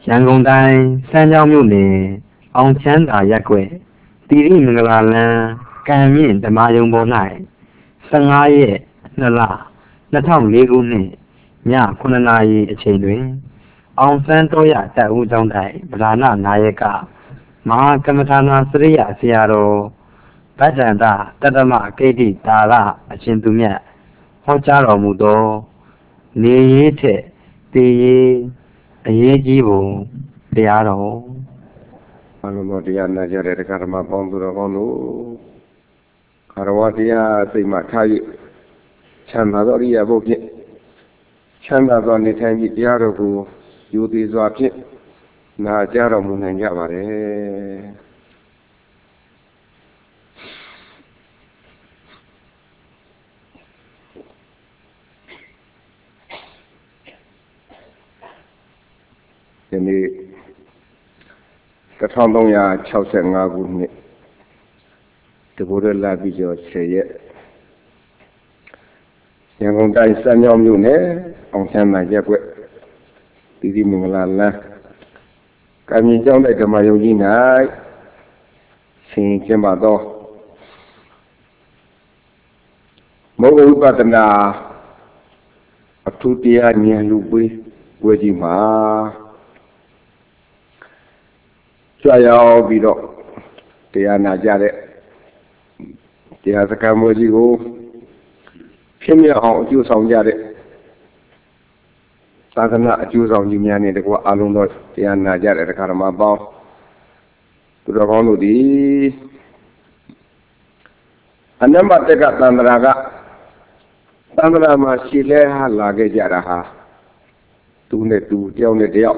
ရန်ကုန်တိုင်းစမ်းချောင်းမြို့နယ်အောင်ချမ်းသာရပ်ကွက်တိရိမင်္ဂလာလမ်းကံမြင့်ဓမ္မယုံပေါ်၌15ရက်2လ2004ခုနှစ်ည9နာရီအချိန်တွင်အောင်စန်းတော်ရတပ်ဦးကျောင်း၌ဗဒါနနာယကမဟာကမ္မထာနာစရိယဆရာတော်ဗတ္တန္တတတ္တမကိဋ္တိတာရအရှင်သူမြတ်ဟောကြားတော်မူသောနေရေးထက်တည်ရေးအရေးကြီးပုံတရားတော်အလုံးစုံတရားနာကြတဲ့ဓမ္မပေါင်းသူတော်ကောင်းတို့ခရဝတရားစိတ်မှထား၍ချမ်းသာသောအရိယာဘုဖြင့်ချမ်းသာသောနေထိုင်ပြီးတရားတော်ကိုယူသည်စွာဖြင့်နာကြားတော်မူနိုင်ကြပါれဒီနေ့1365ခုနှစ်တဘူရလာပြီးကျော်10ရက်ရန်ကုန်တိုင်းစမ်းချောင်းမြို့နယ်အောင်ချမ်းသာရပ်ကွက်တိတိမင်္ဂလာလမ်းကံမြင့်ကျောင်းတိုက်ဓမ္မယုံကြီး၌ဆင်ကျင်းပသောမုဂ္ဂဝိပဿနာအထူးတရားဉာဏ်လူပွေးဝေကြီးမှာကြွရောက်ပြီးတော့တရားနာကြတဲ့တရားစကားမွေးကြီးကိုဖြစ်မြောက်အောင်အကျိုးဆောင်ကြတဲ့သာသနာအကျိုးဆောင်ကြီးများနဲ့တကွာအလုံးသောတရားနာကြတဲ့ဓမ္မပေါင်းသူတော်ကောင်းတို့သည်အနမတကသန္တရာကသန္တရာမှာရှိလဲလာခဲ့ကြတာဟာသူနဲ့သူတယောက်နဲ့တယောက်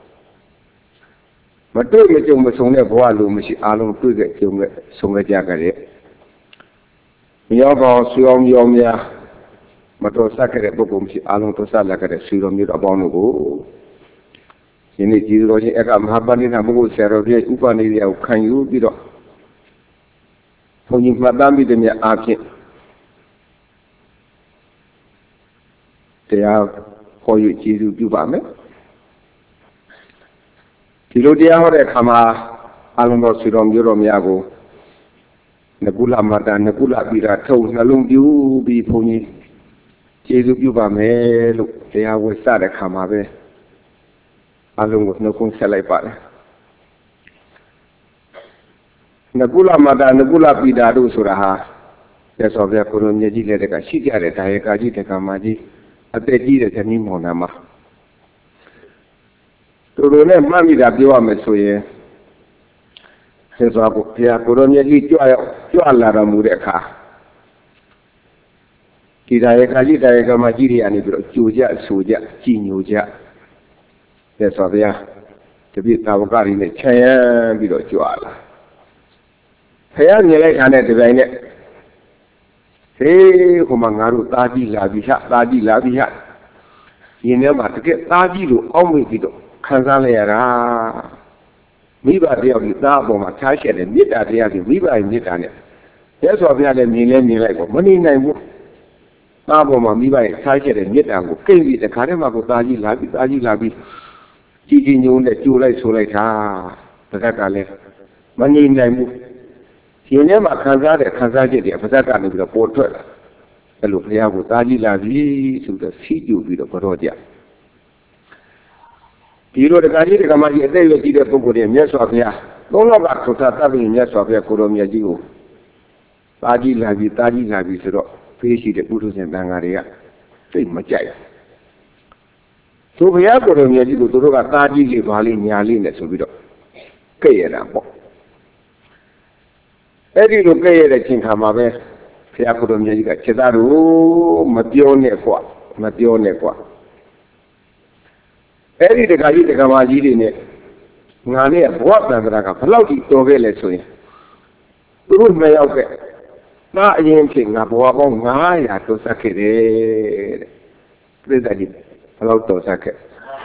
မတွေ့မကြုံမဆုံတဲ့ဘဝလိုမရှိအားလုံးတွေ့ခဲ့ကြုံခဲ့ဆုံခဲ့ကြကြတဲ့မြောကောင်ဆွေအောင်မြောင်များမတော်ဆက်ခဲ့တဲ့ပုဂ္ဂိုလ်မရှိအားလုံးတော်ဆက်လာခဲ့တဲ့ဆွေတော်မျိုးတော်အပေါင်းတို့ကိုယနေ့ကြည်တော်ချင်းအကမဟာပဏိသပုဂ္ဂိုလ်ဆရာတော်ပြည့်ဥပနိဒေယကိုခံယူပြီးတော့ဘုန်းကြီးမှတ်သားမိတဲ့မြတ်အားဖြင့်တရားဟော၍ကျေးဇူးပြုပါမယ်ဒီလိုတရားဟောတဲ့အခါမှာအလုံးတော်ဆွေတော်မျိုးတော်များကိုနကုလမတာနကုလပိရာထုံနှလုံးပြူပြီးဘုန်းကြီးကျေးဇူးပြုပါမယ်လို့တရားဝတ်စတဲ့အခါမှာပဲအလုံးကိုနှုတ်ခွန်းဆက်လိုက်ပါတယ်နကုလမတာနကုလပိတာတို့ဆိုတာဟာသက်တော်ပြကိုလိုမြတ်ကြီးလက်ထက်ကရှိကြတဲ့ဒါယကာကြီးတက္ကမကြီးအသက်ကြီးတဲ့ဇနီးမောင်နှံမှာသူတို့နဲ့မှတ်မိတာပြောရမယ်ဆိုရင်သက်တော်ကိုဘုရားကိုလိုမြတ်ကြီးကြွလာတော်မူတဲ့အခါဒီဒါယကာကြီးဒါယကာမကြီးတွေအနေပြီးတော့ကြိုကြဆိုကြကြည်ညိုကြသက်တော်ဘုရားတပိသာဝကတွေနဲ့ခြံရမ်းပြီးတော့ကြွလာဘုရားမြင်လိုက်တာနဲ့ဒီပိုင်းနဲ့ဟေးဟိုမှာငါတို့သားကြီးလာပြီဟာသားကြီးလာပြီဟာဒီနေ့မှာတကယ်သားကြီးလို့အောက်မေ့ပြီးတော့ခံစားလိုက်ရတာမိဘတယောက်ဒီသားအပေါ်မှာထားရှက်တယ်မေတ္တာတရားကြီးမိဘရဲ့မေတ္တာနဲ့ရသော်ဘုရားလည်းမြင်လိုက်ပေါ့မနေနိုင်ဘူးသားပေါ်မှာမိဘရဲ့ထားရှက်တဲ့မေတ္တာကိုကိမ့်ပြီးတခါတည်းမှာကိုသားကြီးလာပြီကြီးညိုနဲ့ကြိုလိုက်ဆိုလိုက်တာတခါကလည်းမနေနိုင်ဘူးရှင်ထဲမှာခံစားချက်တွေအပဇက်ကနေပြီးတော့ပေါ်ထွက်လာအဲ့လိုဘုရားကိုသားကြီးလာပြီဆိုတော့စီးကြိုပြီးတော့ကြောကြဒီလိုတက္ကကြီးတက္ကမကြီးအသက်ရွယ်ကြီးတဲ့ပုဂ္ဂိုလ်တွေမြတ်စွာဘုရားသုံးလောကသုထသဗ္ဗညမြတ်စွာဘုရားကိုရောမြတ်ကြီးကိုသားကြီးလာပြီဆိုတော့ဖေးရှိတဲ့ပုထုဇဉ်တန်ဃာတွေကသိမကြိုက်ဘူးဘုရားကိုရောမြတ်ကြီးကိုသူတို့ကသားကြီးလေးပါလေးညာလေးနဲ့ဆိုပြီးတော့ကဲ့ရတာပေါ့အဲ့ဒီလိုကဲ့ရတဲ့ချိန်ခါမှာပဲဘုရားကိုရောမြတ်ကြီးကခြေသားတို့မပြောနဲ့ကွာအဲ့ဒီတက္ကကြီးတက္ကမကြီးတွေနဲ့ငါနဲ့ဘဝတန်ត្រာကဘလောက်ကြီးတော်ခဲ့လဲဆိုရင်သူတို့နှစ်ယောက်ကသာအရင်ဖြစ်ငါဘဝပေါင်း900တော်ဆက်ခဲ့တယ်တဲ့ပြိဿကြီးဘလောက်တော်ဆက်ခဲ့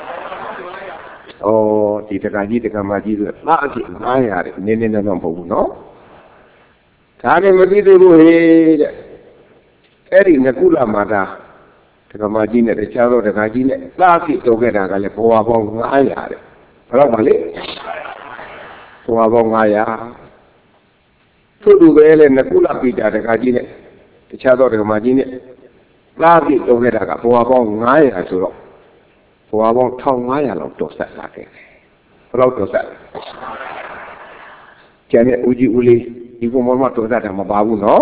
ဒီတက္ကကြီးတက္ကမကြီးဆိုသာအဖြစ်900တဲ့နည်းတော့မဟုတ်ဘူးနော်ဒါနဲ့မသိသေးဘူးဟေးတဲ့အဲ့ဒီနကုလမာတာတက္ကမကြီးနဲ့တခြားသောတက္ကကြီးနဲ့သာဖြစ်တော်ခဲ့တာကလည်းဘဝပေါင်း900တဲ့ဘ Kalau balik, wabong ayah, tu beli nak pula pijak dekat sini, cakap dekat sini, lagi tu kita dekat wabong ayah suruh, wabong thong ayah lalu dosa lagi, lalu dosa. Jadi uji uli, ibu mama dosa dah mabawu no,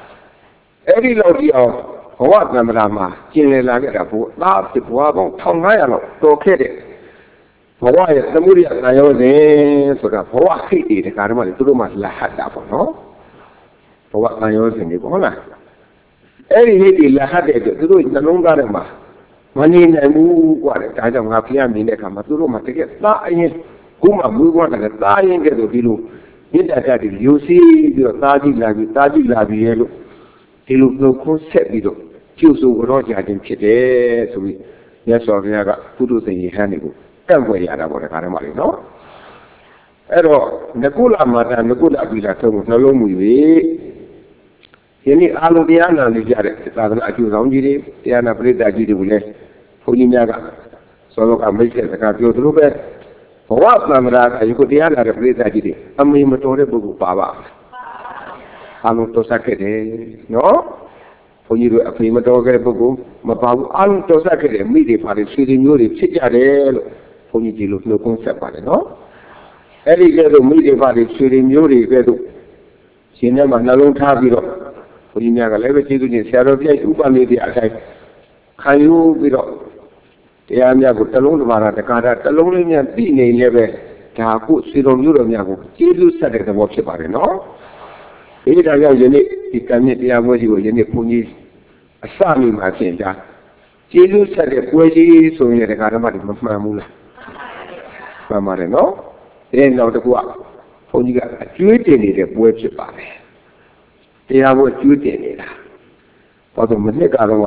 eri lalu dia, awak nama nama, cina lagi dah bu, lagi wabong thong ayah lalu dosa deh. ဘဝရဲ့သမှုရိယနာယောဇဉ်ဆိုတာဘဝခိတ်တွေတခါတည်းမှသူတို့မှလဟတ်တာပေါ့နော်ဘဝနာယောဇဉ်တွေပေါ့ဟုတ်လားအဲ့ဒီဟိတ်တွေလဟတ်တဲ့အတွက်သူတို့နှလုံးသားထဲမှာမနေနိုင်ဘူးกว่าတဲ့ဒါကြောင့်ငါဖျက်မြင်တဲ့အခါမှာသူတို့မှတကယ်သားအရင်ခုမှမွေးကွာတယ်သားရင်ကဲ့သို့ဒီလိုမြင့်တတ်တဲ့ရိုးစီးပြီးတော့သားကြည့်လာပြီးရဲ့လို့ဒီလိုနှုတ်ခွန်းဆက်ပြီးတော့ကျုပ်ဆိုကြောကြခြင်းဖြစ်တယ်ဆိုပြီးမြတ်စွာဘုရားကပုထုဇဉ်ယဟန်တွေကိုကန့်ကွက်ရတာပေါ့တခါတည်းမှလေနော်အဲ့တော့ငကုလမာတာငကုလအပိလာသုံးနှလုံးမူ၍ယနေ့အာလုံးတရားနာနေကြတဲ့သာသနာအကျိုးဆောင်ကြီးတွေတရားနာပရိသတ်ကြီးတွေကိုလည်းဘုန်းကြီးများကစောစောကမိတ်ဆက်စကားပြောသလိုပဲဘဝသံဃာကယခုတရားနာတဲ့ပရိသတ်ကြီးတွေအမေမတော်တဲ့ပုဂ္ဂိုလ်ပါအာလုံးတော်ဆက်ခဲ့တယ်နော်ဘုန်းကြီးတို့အဖေမတော်ခဲ့တဲ့ပုဂ္ဂိုလ်မပါဘူးအာလုံးတော်ဆက်ခဲ့တယ်မိတွေပါတယ်ဆွေတွေမျိုးတွေဖြစ်ကြတယ်လို့ဘုန်းကြီးဒီလိုနှုတ်ခွန်းဆက်ပါတယ်နော်အဲ့ဒီကဲတော့မိတွေပါတယ်ဆွေတွေမျိုးတွေကဲတော့ရှင်ထဲမှာနှလုံးထားပြီးတော့ဘုန်းကြီးများကလည်းပဲကျေးဇူးတင်ဆရာတော်ပြည့်ဥပမေတရားအတိုင်းခံယူပြီးတော့တရားများကိုတလုံးတစ်ပါးတကားတလုံးလေးများသိနေလည်းပဲဒါကိုဆွေတော်မျိုးတော်များကိုကျေးဇူးဆက်တဲ့သဘောဖြစ်ပါတယ်နော်ဒီဒါကြောင့်ယနေ့ဒီကံမြင့်တရားပွဲကြီးကိုယနေ့ဘုန်းကြီးအစမိမှာသင်ကြားကျေးဇူးဆက်တဲ့ပွဲကြီးဆိုရင်တကားဓမ္မတွေမမှန်ဘူးလားမှန်ပါတယ်နော်ဒီနောက်တစ်ခုကဘုန်းကြီးကအကျွေးတင်နေတဲ့ပွဲဖြစ်ပါတယ်တရားပွဲကျွေးတင်နေတာဘာလို့မနှစ်ကတော့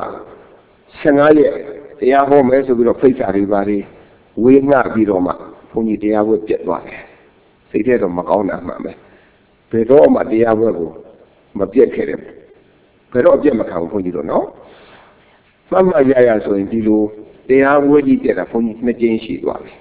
15ရက်တရားဟောမယ်ဆိုပြီးတော့ဖိတ်စာတွေပါတွေဝေငှပြီးတော့မှဘုန်းကြီးတရားပွဲပြတ်သွားတယ်စိတ်ထဲတော့မကောင်းတာမှန်ပဲဘယ်တော့မှတရားပွဲကိုမပြတ်ခဲ့တယ်ဘယ်တော့ပြတ်မခံဘူးဘုန်းကြီးတို့နော်မှတ်မှတ်ရရဆိုရင်ဒီလိုတရားပွဲကြီးပြတ်တာဘုန်းကြီးနှစ်ကြိမ်ရှိသွားပြီ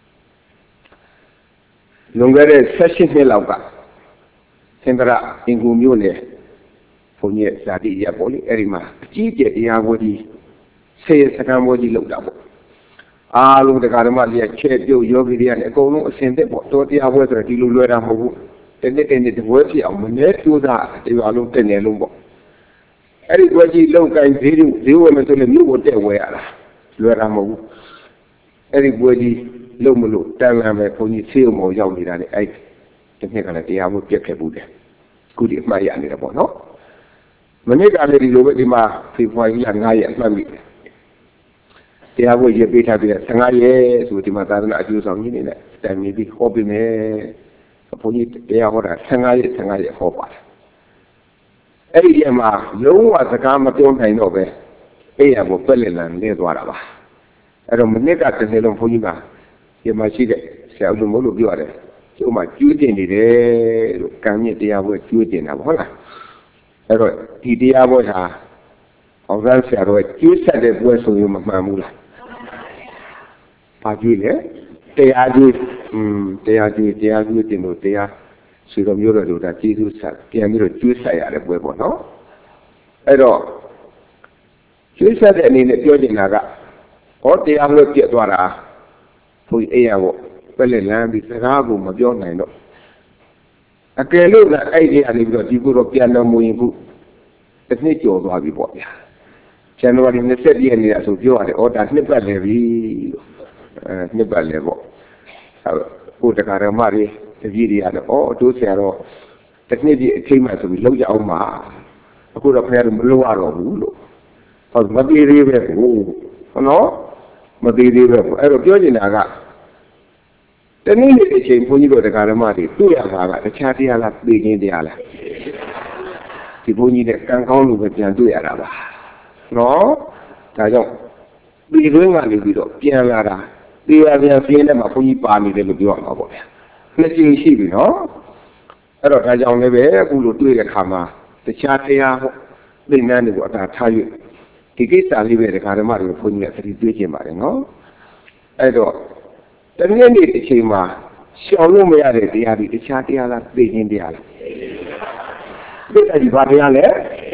လွန်ခဲ့တဲ့16နှစ်လောက်ကစင်္ဒရာအင်ကူမျိုးနဲ့ဘုန်းကြီးဇာတိရပေါ့လေအဲ့ဒီမှာအကြီးကျယ်တရားပွဲကြီးဆေးစကံပွဲကြီးလုပ်တာပေါ့အားလုံးတရားဓမ္မတွေချဲ့ပြုတ်ယောဂီတွေကနေအကုန်လုံးအစဉ်သက်ပေါ့တော်တရားပွဲဆိုတော့ဒီလိုလွယ်တာမဟုတ်ဘူးတနေ့တပွဲဖြစ်အောင်မနေ့ကျိုးစားတရားလုံးတက်နေလုံးပေါ့အဲ့ဒီပွဲကြီးလောက်ကင်ဈေးဝယ်မယ်ဆိုလည်းမြို့ကိုတက်ဝယ်ရတာလွယ်တာမဟုတ်ဘူးအဲ့ဒီပွဲကြီးလုံးမလို့တန်လန်ပဲဘုန်းကြီးဆေးုံမောရောက်နေတာလေအဲ့ဒီနေ့ကလည်းတရားမှုပြတ်ခဲ့ဘူးတယ်ခုဒီအမှတ်ရနေတယ်ပေါ့နော်မနေ့ကလည်းဒီလိုပဲဒီမှာဖေဖော်ဝါရီလ9ရက်အမှတ်မိတယ်တရားမှုရပေးထားပြီး15ရက်ဆိုဒီမှာသာသနာအကျိုးဆောင်ကြီးနေနဲ့တိုင်ပြီးဟောပြီးမယ်ဘုန်းကြီးတရားဟောတာ15ရက်ဟောပါတယ်အဲ့ဒီရက်မှာလုံးဝစကားမပြောနိုင်တော့ပဲအဲ့ရကိုပက်လက်လန်လဲသွားတာပါအဲ့တော့မနေ့ကတစ်နေ့လုံးဘုန်းကြီးကဒီမှာရှိတဲ့ဆရာဦးလူမို့လို့ပြောရတယ်ကျုံမှာကျွေးတင်နေတယ်လို့ကံမြင့်တရားပွဲကျွေးတင်တာပေါ့ဟုတ်လားအဲ့တော့ဒီတရားပွဲဟာအောင်ဆန်းဆရာတော်ကျွေးဆက်တဲ့ပွဲဆိုရင်မမှန်ဘူးလားဘာကျွေးလဲတရားကျွေးတရားကျွေးတင်လို့တရားဆွေတော်မျိုးတော်တို့ဒါကျေးဇူးဆက်ပြန်ပြီးတော့ကျွေးဆက်ရတဲ့ပွဲပေါ့နော်အဲ့တော့ကျွေးဆက်တဲ့အနေနဲ့ပြောချင်တာကဟောတရားပွဲပြတ်သွားတာဘုရားအေးရပေါ့ပက်လက်လမ်းပြီးစကားကိုမပြောနိုင်တော့အကယ်လို့လည်းအဲ့ဒီအနေပြီးတော့ဒီကိုတော့ပြန်တော်မူရင်ခုတစ်နှစ်ကျော်သွားပြီပေါ့ဗျာဇန်နဝါရီ20ရက်နေ့ဆိုပြောရတယ်ဩဒါနှစ်ပတ်လည်းပြီလို့နှစ်ပတ်လည်းပေါ့ဟုတ်တက္ကရာမတွေတပည့်တွေရတယ်ဩတို့ဆရာတော့တစ်နှစ်ပြည့်အချိန်မှဆိုပြီးလောက်ကြအောင်ပါအခုတော့ခင်ဗျားတို့မလုပ်ရတော့ဘူးလို့ဟုတ်မသေးသေးပဲကိုဟုတ်နော်မသေးသေးပဲအဲ့တော့ပြောချင်တာကတနည်းနည်းအချိန်ဘုန်းကြီးတို့တရားဓမ္မတွေတွေ့ရတာကတခြားတရားလားသိချင်းတရားလားဒီဘုန်းကြီးနဲ့ကံကောင်းလို့ပဲပြန်တွေ့ရတာပါနော်ဒါကြောင့်ဒီတွင်းကနေပြီးတော့ပြန်လာတာတရားပြန်ပြင်းတဲ့မှာဘုန်းကြီးပါနေတယ်လို့ပြောရမှာပေါ့ဗျာနှစ်ကြိမ်ရှိပြီနော်အဲ့တော့ဒါကြောင့်လည်းပဲအခုလိုတွေ့တဲ့ခါမှာတခြားတရားဟောသိနှမ်းတွေကိုအတားထား၍ဒီကိစ္စလေးပဲတရားဓမ္မတွေဘုန်းကြီးကသတိပေးခြင်းပါတယ်နော်အဲ့တော့တနေ့နေ့တစ်ချိန်မှာရှောင်လို့မရတဲ့တရားတွေတခြားတရားလားသိခြင်းတရားလားသိတဲ့ဒီဘာတရားလဲ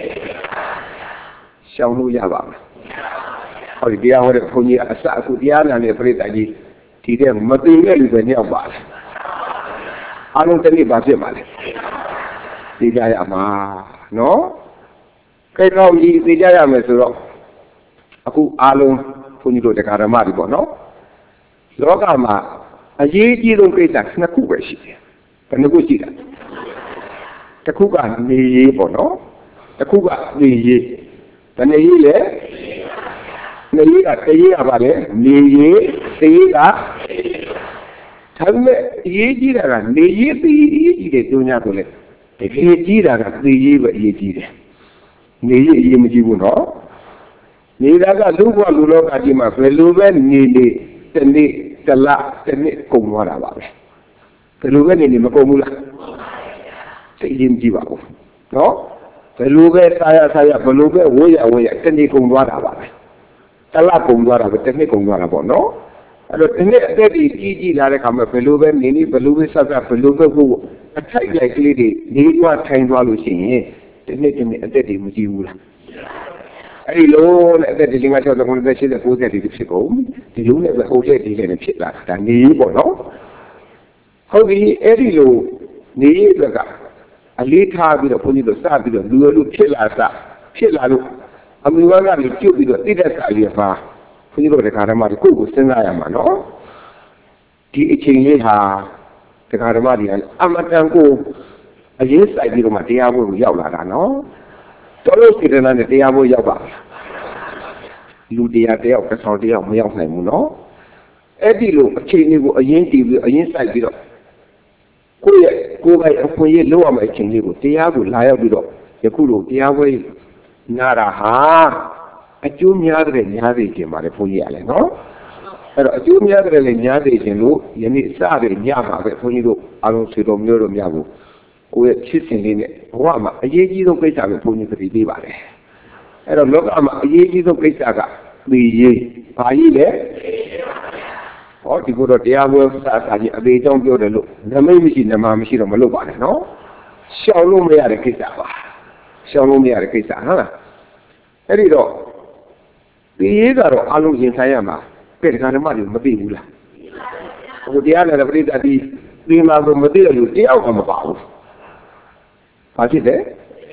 ရှောင်လို့ရပါမယ်ဟောဒီတရားဟောတဲ့ဘုန်းကြီးအစအခုတရားနာတဲ့ပြိတ္တာကြီးဒီတဲ့မသိတဲ့လူတွေညောက်ပါလားအားလုံးတနေ့ဘာဖြစ်ပါလဲသိကြရမှာနော်ကိစ္စကြီးသိကြရမယ်ဆိုတော့အခုအားလုံးဘုန်းကြီးတို့တရားဓမ္မတွေပေါ့နော်လောကမှာအရေးကြီးဆုံးကိစ္စနှစ်ခုပဲရှိတယ်ဘယ်နှခုရှိတာတစ်ခုကနေရေးပေါ့နော်တစ်ခုကနေရေးဘယ်နေရေးလဲနေရေးကတရေးရပါလေနေရေးတရေးကဒါပေမဲ့အရေးကြီးတာကနေရေးပြီးအရေးကြီးတယ်ပြော냐ဆိုလေတကယ်ကြီးတာကသေရေးပဲအရေးကြီးတယ်နေရေးအရေးမကြီးဘူးနော်နေတာကလူ့ဘဝလူလောကကြီးမှာဘယ်လိုပဲနေနေတနေ့တလတနေ့ကုန်သွားတာပါပဲဘယ်လိုပဲနေမကုန်ဘူးလားသိရင်ကြည့်ပါဦးနော်ဘယ်လိုပဲစားရဘယ်လိုပဲဝေးရတနေ့ကုန်သွားတာပါပဲတလကုန်သွားတာပဲတနေ့ကုန်သွားတာပေါ့နော်အဲ့တော့ဒီနေ့အသက်ကြီးလာတဲ့ခါမှာဘယ်လိုပဲနေဘယ်လိုပဲဆက်ဘယ်လိုပဲကိုအထိုက်လိုက်ကလေးတွေနေသွားထိုင်သွားလို့ရှိရင်ဒီနေ့အသက်တွေမကြည့်ဘူးလားအဲ့ဒီလိုနဲ့အသက်ဒီငါ6 9 10 90 90ဖြစ်ကုန်ဒီလိုနဲ့ပဲဟိုတဲ့ဒီလည်းဖြစ်လာဒါနေပေါ့နော်ဟုတ်ပြီအဲ့ဒီလိုနေရတဲ့ကအလေးထားပြီးတော့ဘုန်းကြီးတို့စပြီးတော့လူဖြစ်လာလို့အမိဝါကနေပြုတ်ပြီးတော့တိတဲ့စာရပါဘုန်းကြီးတို့တရားဓမ္မတွေကိုစဉ်းစားရမှာနော်ဒီအချိန်လေးဟာတရားဓမ္မတွေအမတန်ကိုအရေးစိုက်ပြီးတော့မှတရားဖို့ကိုရောက်လာတာနော်တော်လို့စေတနာနဲ့တရားဖို့ရောက်ပါလူတရားတယောက်ကဆောင်တယောက်မရောက်နိုင်ဘူးနော်အဲ့ဒီလိုအချိန်လေးကိုအရင်တည်ပြီးအရင်စိုက်ပြီးတော့ကိုယ့်ပိုင်အခွင့်အရေးလောက်ရမယ့်အချိန်လေးကိုတရားကိုလာရောက်ပြီးတော့ယခုလိုတရားဝဲနာတာဟာအကျိုးများတဲ့များစေခြင်းပါလေဘုန်းကြီးရလဲနော်အဲ့တော့အကျိုးများတဲ့လည်းများစေခြင်းလို့ယနေ့စတဲ့ညမှာပဲဘုန်းကြီးတို့အားလုံးဆွေတော်မျိုးတို့များကိုကိုယ့်ရဲ့ချစ်စဉ်လေးနဲ့ဘဝမှာအရေးကြီးဆုံးကိစ္စပဲဘုန်းကြီးသတိပေးပါတယ်အဲ့တော့လောကမှာအရေးကြီးဆုံးကိစ္စကသိရေးဘာကြီးလဲဟောဒီကိုတော့တရားဝဲစာကြီးအသေးအကြောင်းပြောတယ်လို့နမိတ်မရှိနမမရှိတော့မလုပ်ပါနဲ့နော်ရှောင်လို့မရတဲ့ကိစ္စပါရှောင်လို့မရတဲ့ကိစ္စဟုတ်လားအဲ့ဒီတော့ဒီရေးကတော့အလုံးရင်ဆိုင်ရမှာကဲတရားဓမ္မတွေမသိဘူးလားဟိုတရားနဲ့ပြိတ္တာဒီမှာကမသိရလို့တရားကမပါဘူးဘာဖြစ်လဲ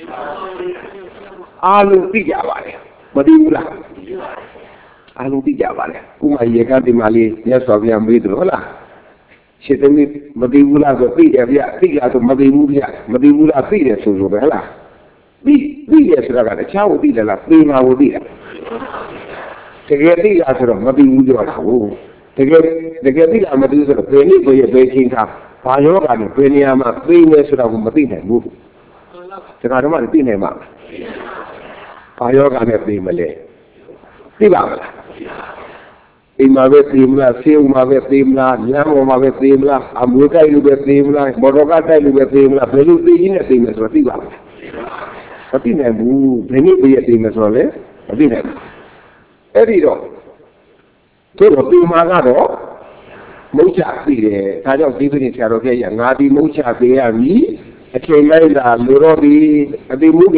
အလုံးသိကြပါလေမသိဘူးလားအလုံးသိကြပါလေဥမာရေကတိမလေးမြတ်စွာဘုရားမေးတယ်ဟုတ်လားရှင်းတယ်မသိဘူးလားဆိုသိတယ်ဗျသိလားဆိုမသိဘူးဗျမသိဘူးလားသိတယ်ဆိုပဲဟလားသိရဆိုတာကတခြားကိုသိတယ်လားသိမှာကိုသိတာတကယ်သိလားဆိုတော့မသိဘူးပြောတာဟုတ်တကယ်သိလားမသိဘူးဆိုတော့ဘယ်နည်းဘယ်ချင်းထားဘာယောဂနဲ့ဘယ်နေရာမှာသိနေဆိုတာကိုမသိနိုင်ဘူးဒါကတော့မှသိနိုင်မှာဘာယောဂနဲ့သိမလဲသိပါမလားအိမ်မှာပဲသိမလားဆေးဥမှာပဲသိမလားလမ်းပေါ်မှာပဲသိမလားအမွေးတိုက်လို့ပဲသိမလားမော်တော်ကားတိုက်လို့ပဲသိမလားဘယ်လိုသိရင်းနဲ့သိမယ်ဆိုတော့သိပါမလားမသိနိုင်ဘူးဘယ်နည်းပြည့်သိမယ်ဆိုတော့လေမသိနိုင်ဘူးအဲ့ဒီတော့တို့ဒီမှာကတော့မုတ်ချသိတယ်ဒါကြောင့်ဒီပြည်ဆရာတော်ပြည့်ရငါဒီမုတ်ချသိရပြီအချိန်လိုက်တာလူတော်ဒီအတိမှုက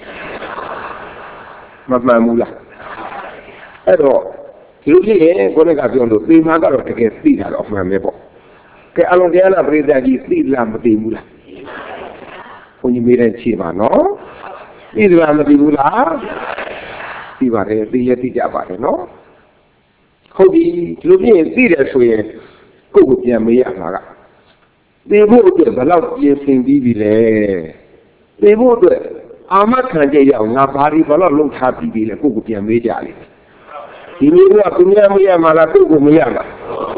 မမှန်ဘူးလားအဲ့တော့ဒီလိုဖြစ်ရင်ကိုယ်ကပြောလို့ဒီမှာကတော့တကယ်သိတာတော့မှန်ပဲပေါ့ကဲအလုံးတရားနာပရိသတ်ကြီးသိလားမသိဘူးလားဘုန်းကြီးမေးတဲ့ခြေပါနော်သိလားမသိဘူးလားသိပါတယ်သိရသိကြပါတယ်နော်ဟုတ်ပြီဒီလိုဖြစ်ရင်သိတယ်ဆိုရင်ကိုယ့်ကိုပြန်မေးရမှာကသိဖို့အတွက်ဘယ်လောက်ပြင်ဆင်ပြီးပြီလဲသိဖို့အတွက်အာမခံချက်ရအောင်ငါဘာဒီဘယ်လောက်လုံထားပြီးပြီလဲကိုယ့်ကိုပြန်မေးကြလေဒီလိုကသူများမေးရမှာလားကိုယ့်ကိုမေးရမှာ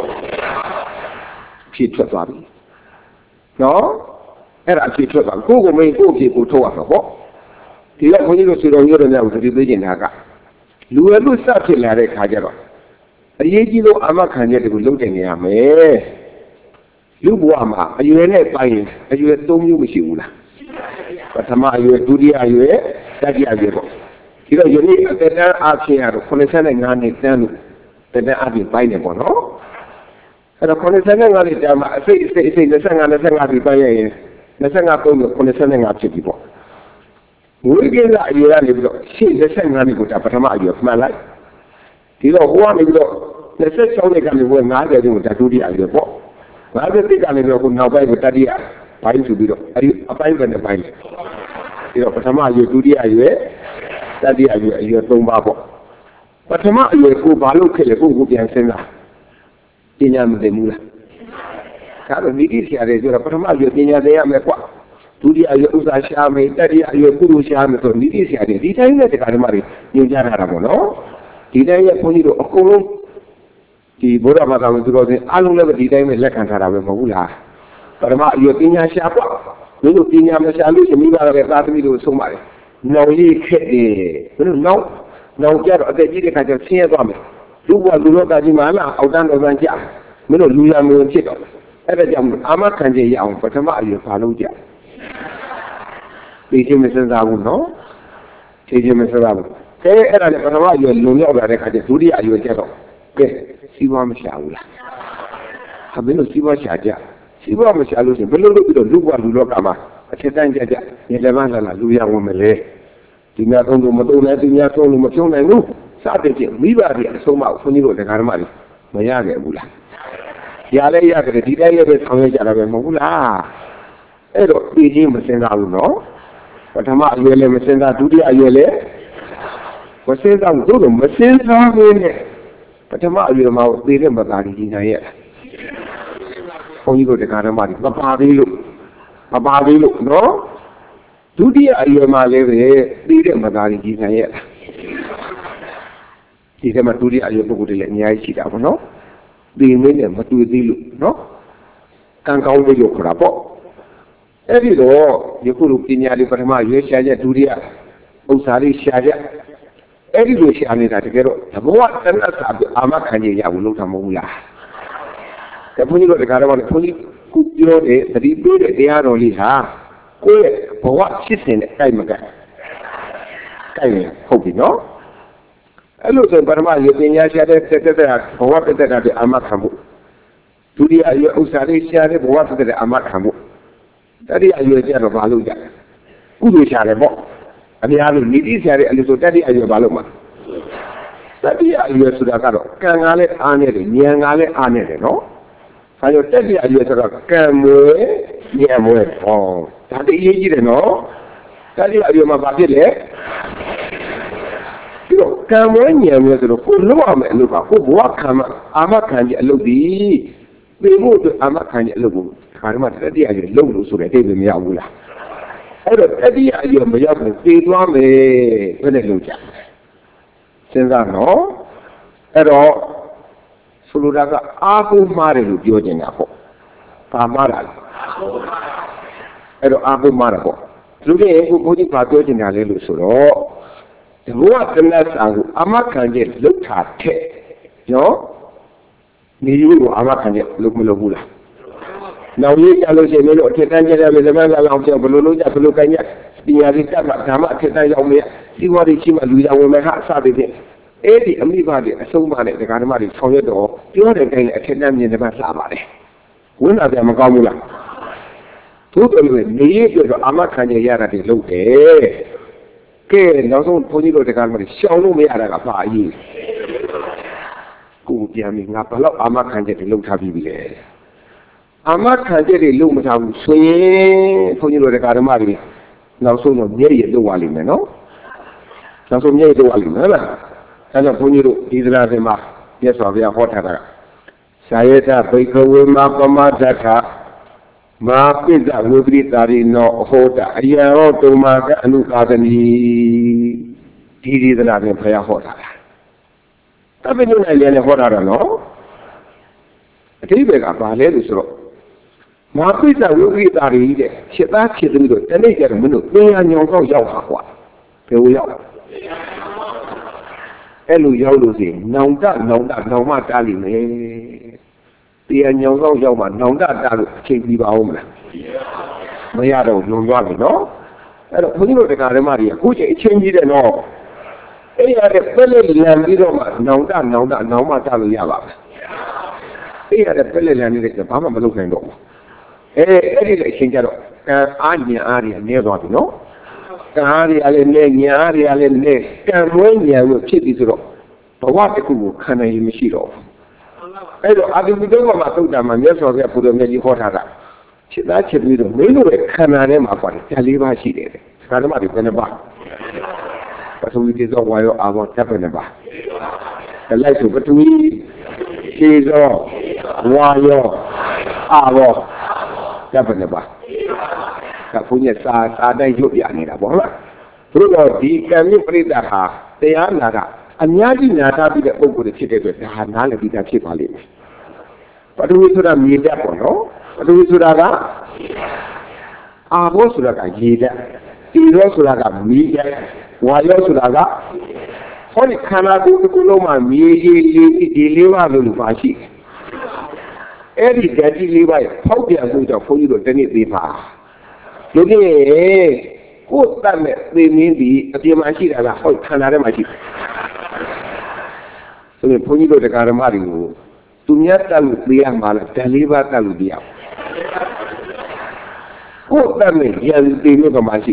ဖြစ်ထွက်သွားပြီနော်အဲ့ဒါဖြစ်ထွက်သွားကိုယ့်ကိုမေးကိုယ့်ဖြစ်ကိုထုတ်ရမှာပေါ့ဒီကဘုန်းကြီးတို့ဆွေတော်မျိုးတွေများကိုသတိပေးနေတာကလူရလူစဖြစ်လာတဲ့ခါကျတော့အရေးကြီးဆုံးအာမခံချက်တွေကိုလုပ်တင်နေရမယ်လူဘဝမှာအရွယ်နဲ့ပိုင်းရင်အရွယ်၃မျိုးမရှိဘူးလားပထမအရွယ်ဒုတိယအရွယ်တတိယအရွယ်ပေါ့ဒီတော့ယနေ့အသက်တန်းအဖြစ်ရတော့85နှစ်တန်းလို့တန်းအပြင်ပိုင်းနေပေါ့နော်အဲ့တော့85လေးကြာမှအစိတ်25ပြီးပိုင်းရရင်25ပုံကို85ဖြစ်ပြီပေါ့ဝိကိစ္စအရွယ်ကနေပြီးတော့ရှေ့25နှစ်ကိုဒါပထမအရွယ်မှန်လိုက်ဒီတော့ဟိုကနေပြီးတော့26နှစ်ကနေပြီး50နှစ်ကိုဒါဒုတိယအရွယ်ပေါ့50နှစ်ကနေပြီးတော့ခုနောက်ပိုင်းကိုတတိယပိုင်းဆိုပြီးတော့အဲ့ဒီအပိုင်းပဲနဲ့ပိုင်းဒီတော့ပထမအရွယ်ဒုတိယအရွယ်တတိယအရွယ်3ပါးပေါ့ပထမအရွယ်ကိုဘာလို့ခဲ့လဲကိုပြန်စဉ်းစားပညာမသိဘူးလားဒါတော့မိတိဆရာတွေပြောတာပထမအရွယ်ပညာသိရမယ်ကွာဒုတိယအရွယ်ဥစ္စာရှာမယ်တတိယအရွယ်ကုသိုလ်ရှာမယ်ဆိုမိတိဆရာတွေဒီတိုင်းနဲ့တရားဓမ္မတွေညွှန်ကြားထားတာပေါ့နော်ဒီတိုင်းရဲ့ဘုန်းကြီးတို့အကုန်လုံးဒီဘုရားဘာသာဝင်သူတော်စင်အားလုံးလည်းဒီတိုင်းပဲလက်ခံထားတာပဲမဟုတ်ဘူးလားပထမအရွယ်ပညာရှာကွာဘယ်လိုပညာမရှာလို့ရှင်မိဘကလည်းသာသမီတို့ဆုံးပါတယ်နောင်ရေးခက်တယ်ဘယ်လိုနောင်ကြတော့အသက်ကြီးတဲ့ခါကျဆင်းရဲသွားမယ်လူ့ဘဝလူလောကကြီးမှာလားအောက်တန်းတော်ဆန်းကြမင်းတို့လူရမလို့ဖြစ်တော့အဲ့ဒါကြောင့်အာမခံခြင်းရအောင်ပထမအရွယ်ဘာလို့ကြသိချင်းမစဉ်းစားဘူးနော်သိချင်းမစဉ်းစားဘူးအဲ့ဒါလည်းပထမအရွယ်လုံရောက်လာတဲ့ခါကျဒုတိယအရွယ်ကျတော့ကဲစီးပွားမရှာဘူးလားဟာမင်းတို့စီးပွားရှာကြစီးပွားမရှာလို့ရှင်ဘယ်လိုလုပ်ပြီးတော့လူ့ဘဝလူလောကမှာအချက်တန်းကြရေလမလာလူရဝင်မလဲဒီများသုံးလို့မသုံးနိုင်ဒီများသုံးလို့မဖြုံးနိုင်ဘူးစတဲ့ဖြင့်မိဘတွေအဆုံးမဘုန်းကြီးတို့ဒကာဓမ္မတွေမရခဲ့ဘူးလားရလဲရတယ်ဒီတိုင်းလည်းပဲဆောင်ရွက်ကြတာပဲမဟုတ်ဘူးလားအဲ့တော့ဒီချင်းမစင်စားဘူးနော်ပထမအရွယ်လည်းမစင်စားဒုတိယအရွယ်လည်းမစင်စားဘူးတို့မစင်စားဘူးနဲ့ပထမအရွယ်မှာသေတဲ့မသာကြီးညာရဲ့ဘုန်းကြီးတို့ဒကာဓမ္မတွေမပါသေးလို့နော်ဒုတိယအရွယ်မှာလည်းပဲသေတဲ့မသာကြီးညာရဲ့ဒီထဲမှာဒုတိယအရွယ်ပုဂ္ဂိုလ်တွေလည်းအများကြီးရှိတာပေါ့နော်ဒီမင်းနဲ့မတွေ့သေးလို့နော်ကံကောင်းလေးလို့ခေါ်တာပေါ့အဲ့ဒီတော့ယခုလိုပညာလေးပထမရွေးရှာချက်ဒုတိယဥစ္စာလေးရှာချက်အဲ့ဒီလိုရှာနေတာတကယ်တော့သဘောတဏ္ဍစာအာမခံခြင်းရဘူးလို့ထမဟုတ်ဘူးလားတပည့်တို့တခါတော့ဘုန်းကြီးကုပြောတဲ့သတိပေးတဲ့တရားတော်လေးဟာကိုယ့်ရဲ့ဘဝဖြစ်စဉ်နဲ့တိုက်မကတိုက်ရင်ဟုတ်ပြီနော်အဲ့လိုဆိုပထမရေပညာရှာတဲ့တက်ဘဝတက်တဲ့အာမခံမှုဒုတိယအရွယ်ဥစ္စာလေးရှာတဲ့ဘဝတက်တဲ့အာမခံမှုတတိယအရွယ်ကျတော့ဘာလို့ကြကုသိုလ်ရှာတယ်ပေါ့အများလို့နိတိရှာတဲ့အလိုဆိုတတိယအရွယ်ဘာလို့မှာတတိယအရွယ်ဆိုတာကတော့ကံကလည်းအားနေတယ်ဉာဏ်ကလည်းအားနေတယ်နော်။ဒါကြောင့်တတိယအရွယ်ဆိုတော့ကံမွေဉာဏ်မွေဟောဒါတည်းအရေးကြီးတယ်နော်။တတိယအရွယ်မှာဘာဖြစ်လဲဒီတော့ကံမွေဉာဏ်မွေဆိုတော့ကိုလုံးအောင်မယ်အလုပ်ပါကိုဘဝခံမှာအာမခံခြင်းအလုပ်ဒီပြေဖို့အတွက်အာမခံခြင်းအလုပ်ကိုခါရမတတိယအရွယ်လုပ်လို့ဆိုတဲ့အတိတ်ပဲမရဘူးလား။အဲ့တော့တတိယအရွယ်မရောက်ဘူးပြေးသွားမယ်ဘယ်နဲ့လုပ်ကြစဉ်းစားနော်အဲ့တော့ဆိုလိုတာကအာဟုမှားတယ်လို့ပြောချင်တာပေါ့ဘာမှားတာလဲအဲ့တော့အာဟုမှားတာပေါ့လူတွေအခုဘုန်းကြီးဘာပြောချင်တာလဲလို့ဆိုတော့ဒီဘဝကနတ်စာကိုအာမခံချက်လုတ်တာထက်နော်နေယူကိုအာမခံချက်လုတ်မလုပ်ဘူးလားနောက်ရေးကြလို့ရှိရင်လည်းအထက်တန်းကျတဲ့ဇမန်လာအောင်ပြောဘယ်လိုလုပ်ကြဘယ်လိုကိုင်းရပညာရေးတက်မှာဓမ္မအထက်တန်းရောက်နေစီဝါရီရှိမှလူကြောင်ဝင်မဲ့ဟာအစတွေဖြင့်အဲ့ဒီအမိဘတွေအဆုံးမနဲ့ဒကာဓမ္မတွေဆောင်ရွက်တော့ပြောတဲ့တိုင်းအထက်တန်းမြင်တယ်မှလှပါတယ်ဝင်လာပြန်မကောင်းဘူးလားသို့တော်လည်းနေရေးပြောတော့အာမခံချက်ရတာတွေလုပ်တယ်ကဲနောက်ဆုံးဘုန်းကြီးတို့ဒကာဓမ္မတွေရှောင်လို့မရတာကဘာအရေးကိုပြန်ပြီးငါဘယ်တော့အာမခံချက်တွေလုပ်ထားပြီးပြီလေအာမခံချက်တွေလုပ်မထားဘူးဆိုရင်ဘုန်းကြီးတို့ဒကာဓမ္မတွေနောက်ဆုံးတော့မျက်ရည်လွတ်သွားလိမ့်မယ်နော်နောက်ဆုံးမျက်ရည်လွတ်သွားလိမ့်မယ်ဟုတ်လားအဲဒါဘုန်းကြီးတို့ဒီသလားစင်မှာမြတ်စွာဘုရားဟောထားတာရှာယတဘိက္ခဝေမပမဒဋ္ဌမာပိစ္ဆဝိပရိတာရိနောအဟောတအယံဟောတုံမာကအနုကာသနီဒီသလားစင်ဘုရားဟောထားတာတပည့်ညွှန်နိုင်လည်းဟောထားတာနော်အတိပ္ပယ်ကဘာလဲလို့ဆိုတော့မာပိစ္ဆဝိပရိတာရိတဲ့ချက်သားဖြစ်ပြီးတော့တနေ့ကျတော့မင်းတို့ပညာညောင်ကောက်ရောက်ပါကွာဘယ်လိုရောက်အဲ့လိုရောက်လို့စီနောင်တနောင်မတားလိမ့်မယ်တရားညောင်ကောက်ရောက်မှနောင်တတားလို့အချိန်ပြီးပါဦးမလားမရတော့လွန်သွားပြီနော်အဲ့တော့ဘုန်းကြီးတို့တရားဓမ္မတွေအခုချိန်အချိန်ကြီးတယ်နော်အဲ့ရတဲ့ပက်လက်လန်ပြီးတော့မှနောင်မတားလို့ရပါမယ်သိရတဲ့ပက်လက်လန်နေတဲ့ဘာမှမလုပ်နိုင်တော့ဘူးအဲ့ဒီလည်းအချင်းကြတော့အားညာအားရနေသွားပြီနော်ကားရလည်းနဲ့ညာရလည်းနဲ့ကံမွေးညာလို့ဖြစ်ပြီးဆိုတော့ဘဝတစ်ခုကိုခံနိုင်ရမရှိတော့ဘူးအဲ့တော့အာဒီဝိတုမှာသုတ်တာမှာမြတ်စွာဘုရားဘုရားမြတ်ကြီးဟောထားတာချက်သားချက်ပြီးတော့မင်းတို့ရဲ့ခန္ဓာထဲမှာပါတယ်ဓာတ်၄ပါးရှိတယ်တဲ့ဓာတ်ဓမ္မတွေဘယ်နှပါပထဝီတိသောဝါရောအာဘောဓာတ်ဘယ်နှပါလိုက်ဆိုပထဝီခြေသောဝါရောအာဘောဓာတ်ဘယ်နှပါကဘုန်းကြီးစာတိုင်းရုပ်ပြနေတာပေါ့ဟုတ်လားသူတို့ဒီကံမြင့်ပရိသတ်ဟာတရားနာတာအများကြီးနာထားပြီးတဲ့ပုံကိုယ်တွေဖြစ်တဲ့အတွက်ဒါဟာနားလည်ပြီးသားဖြစ်ပါလိမ့်မယ်ပထဝီဆိုတာမြေဓာတ်ပေါ့နော်ပထဝီဆိုတာကအာဘောဆိုတာကရေဓာတ်ဒီရောဆိုတာကမီးဓာတ်ဝါရောဆိုတာကဟောဒီခန္ဓာကိုယ်တစ်ခုလုံးမှာမြေရေလေဒီလေးပါလို့ပါရှိအဲ့ဒီဓာတ်ကြီးလေးပါဖောက်ပြန်လို့ကြောင့်ဘုန်းကြီးတို့တနေ့သေးပါလူကြီးကိုယ်တတ်မဲ့သိမင်းဒီအပြင်မှာရှိတာလားဟောခန္ဓာထဲမှာရှိဆိုရင်ဘုန်းကြီးတို့တရားဓမ္မတွေကိုသူများတတ်လို့သိရမှာလားဓာတ်လေးပါတတ်လို့သိရကိုယ်တတ်မဲ့ဉာဏ်သိလို့ကမှရှိ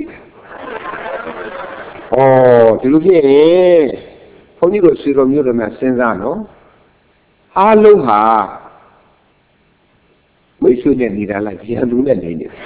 ဒီလိုဖြစ်ရင်ဘုန်းကြီးတို့ဆွေတော်မျိုးတွေများစဉ်းစားနော်အားလုံးဟာမိတ်ဆွေနဲ့နေတာလားဉာဏ်သူနဲ့နေနေ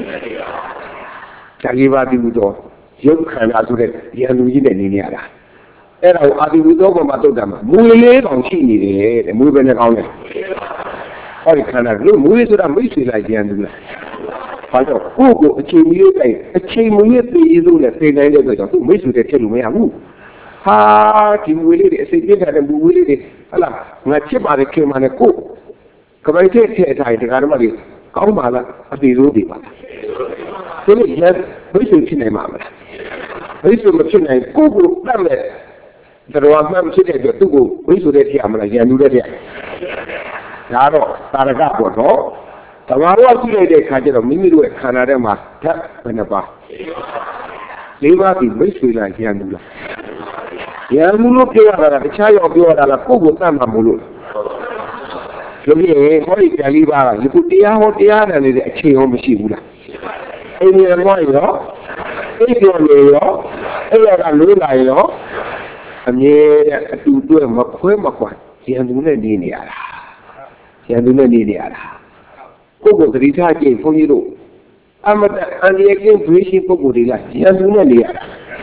ဓာတ်လေးပါသိလို့တော့ရုပ်ခန္ဓာဆိုတဲ့ဉာဏ်သူကြီးနဲ့နေနေရတာအဲ့ဒါကိုအာတိဝိသောကမှာတုတ်တာမှာမူလေးကောင်ရှိနေတယ်တဲ့မူပဲနဲ့ကောင်းတယ်ဟောဒီခန္ဓာလို့မူလေးဆိုတာမိတ်ဆွေလိုက်ဉာဏ်သူလားဘာကြောင့်ကိုယ်အချိန်မီးတိုင်းအချိန်မီးသိရလို့လည်းသိနိုင်တဲ့အတွက်ကြောင့်သူမိတ်ဆွေတဲ့ဖြစ်လို့မရဘူးဟာဒီမူလေးတွေအစိတ်ပြတ်တဲ့မူလေးတွေဟလာငါချစ်ပါတယ်ခင်ပါနဲ့ကိုကပိုင်တဲ့ထည့်ထားတရားဓမ္မတွေကောင်းပါလားအသေးစိုးတွေပါလားဒီလိုရမိတ်ဆွေဖြစ်နိုင်မှာမလားမိတ်ဆွေမဖြစ်နိုင်ကိုတတ်မဲ့တရားမှမဖြစ်တဲ့အတွက်သူ့ကိုမိတ်ဆွေတဲ့ထည့်ရမလားရန်သူတဲ့ထည့်ဒါတော့တာရကပေါ့နော်တဘာဝကြည့်လိုက်တဲ့အခါကျတော့မိမိတို့ရဲ့ခန္ဓာထဲမှာဓာတ်ဘယ်နှပါ၄ပါးပြီးမိတ်ဆွေလားရန်သူလားရန်သူလို့ပြောရတာတခြားရောပြောရတာလားကိုယ့်ကိုတတ်မှာမလို့လို့ပြည့်ဟောဒီဓာတ်၄ပါးကဒီကုတရားဟောတရားတယ်နေတဲ့အခြေရောမရှိဘူးလားအိမ်ရောရောအိမ်ကျော်လေရောအဲ့ရကလို့လာရောအမြဲအတူတွဲမခွဲမကွာရန်သူနဲ့နေနေရတာရန်သူနဲ့နေနေရတာပုဂ္ဂိုလ်သတိထားကြည့်ဘုန်းကြီးတို့အမတအန္တရာယ်ကင်းဘေးရှိပုဂ္ဂိုလ်တွေကရန်သူနဲ့နေရတာ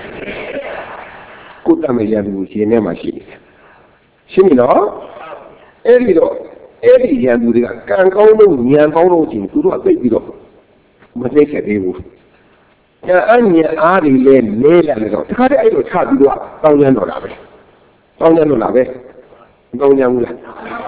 ကိုယ်တမ်းရန်သူကိုရှင်ထဲမှာရှိနေတယ်ရှင်းပြီနော်အဲ့ဒီတော့အဲ့ဒီရန်သူတွေကကံကောင်းလို့ဉာဏ်ကောင်းလို့ချင်းသူတို့အသိပြီးတော့မသိခဲ့သေးဘူးဉာဏ်အဉာဏ်အားတွေလည်းလဲလာတယ်တော့တခါတည်းအဲ့လိုချပြီးတော့တောင်းကျမ်းတော့တာပဲတောင်းကျမ်းတော့တာပဲတောင်းကျမ်းဘူးလား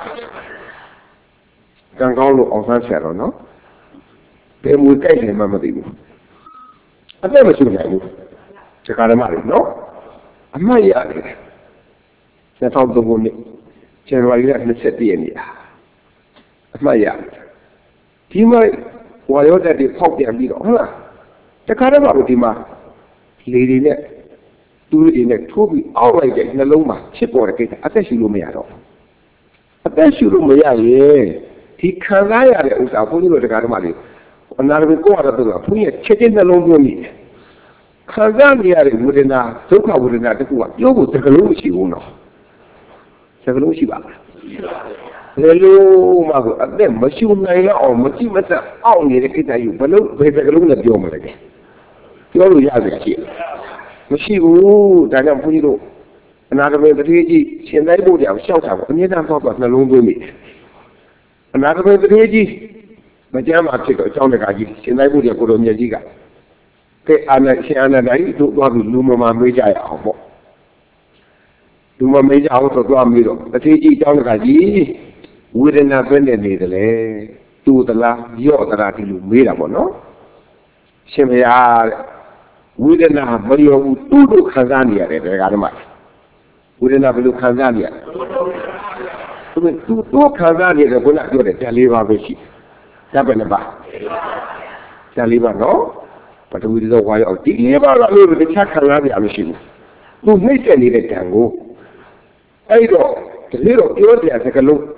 ကံကောင်းလို့အောင်ဆန်းဆရာတော့နော်ဘယ်မူကြိုက်တယ်မှမသိဘူးအသက်မရှိနိုင်ဘူးဒီကာရမတွေနော်အမှတ်ရတယ်2003ခုနှစ်ဇန်နဝါရီလ21ရက်နေ့အမှတ်ရဒီမှာဝါရောတက်တွေဖောက်ပြန်ပြီးတော့ဟုတ်လားတခါတည်းမှာဒီမှာလေတွေနဲ့တူးတွေနဲ့ထိုးပြီးအောက်လိုက်တဲ့နှလုံးမှာဖြစ်ပေါ်တဲ့ကိစ္စအသက်ရှူလို့မရတော့အသက်ရှူလို့မရရင်ဒီခံစားရတဲ့ဥစ္စာဘုန်းကြီးတို့တရားဓမ္မတွေအနာရမေကိုရတဲ့တော့ဘုန်းကြီးချက်ချင်းနှလုံးသွင်းနေတယ်ခံစားနေရတဲ့ဝေဒနာဒုက္ခဝေဒနာတခုကပြောဖို့တကယ်လို့မရှိဘူးနော်တကယ်လို့ရှိပါလားဘယ်လိုမှကိုအသက်မရှူနိုင်အောင်မကြည့်မသက်အောင့်နေတဲ့ကိစ္စယူဘယ်လိုဘယ်တကယ်လို့လည်းပြောမလဲပြောလို့ရတယ်ရှိမရှိဘူးဒါကြောင့်ဘုန်းကြီးတို့အနာရမေတတိကြီးရှင်တိုင်းဖို့တရားရှောက်တာပေါ့အမြဲတမ်းတော့နှလုံးသွင်းမိအနာဂတ်တည်းကြီးမကြမ်းမှာဖြစ်တော့အကြောင်းတကာကြီးရှင်တိုင်းဘုရားကိုတော်မြတ်ကြီးကကဲအာနာရှင်အာနာတိုင်းတို့သွားပြီးလူမမမေးကြရအောင်ပေါ့လူမမေးကြအောင်ဆိုသွားပြီးတော့တည်းကြီးအကြောင်းတကာကြီးဝေဒနာပဲနဲ့နေတယ်လေတူသလားရော့သလားဒီလိုမေးတာပေါ့နော်ရှင်ဘုရားဝေဒနာမရောဘူးတူတို့ခံစားနေရတယ်ဒါကဓမ္မဝေဒနာဘယ်လိုခံစားနေရလဲသူတို့ခံစားနေတယ်ဘုရားပြောတယ်ဓာတ်၄ပါးပဲရှိဓာတ်ပဲနှစ်ပါးဓာတ်၄ပါးနော်ပထဝီသောဝါရောဒီ၄ပါးကလို့တခြားခံစားရမရှိဘူးသူနှိမ့်ဆက်နေတဲ့ဓာတ်ကိုအဲ့တော့ဒီလိုပြောတဲ့စကားလုံး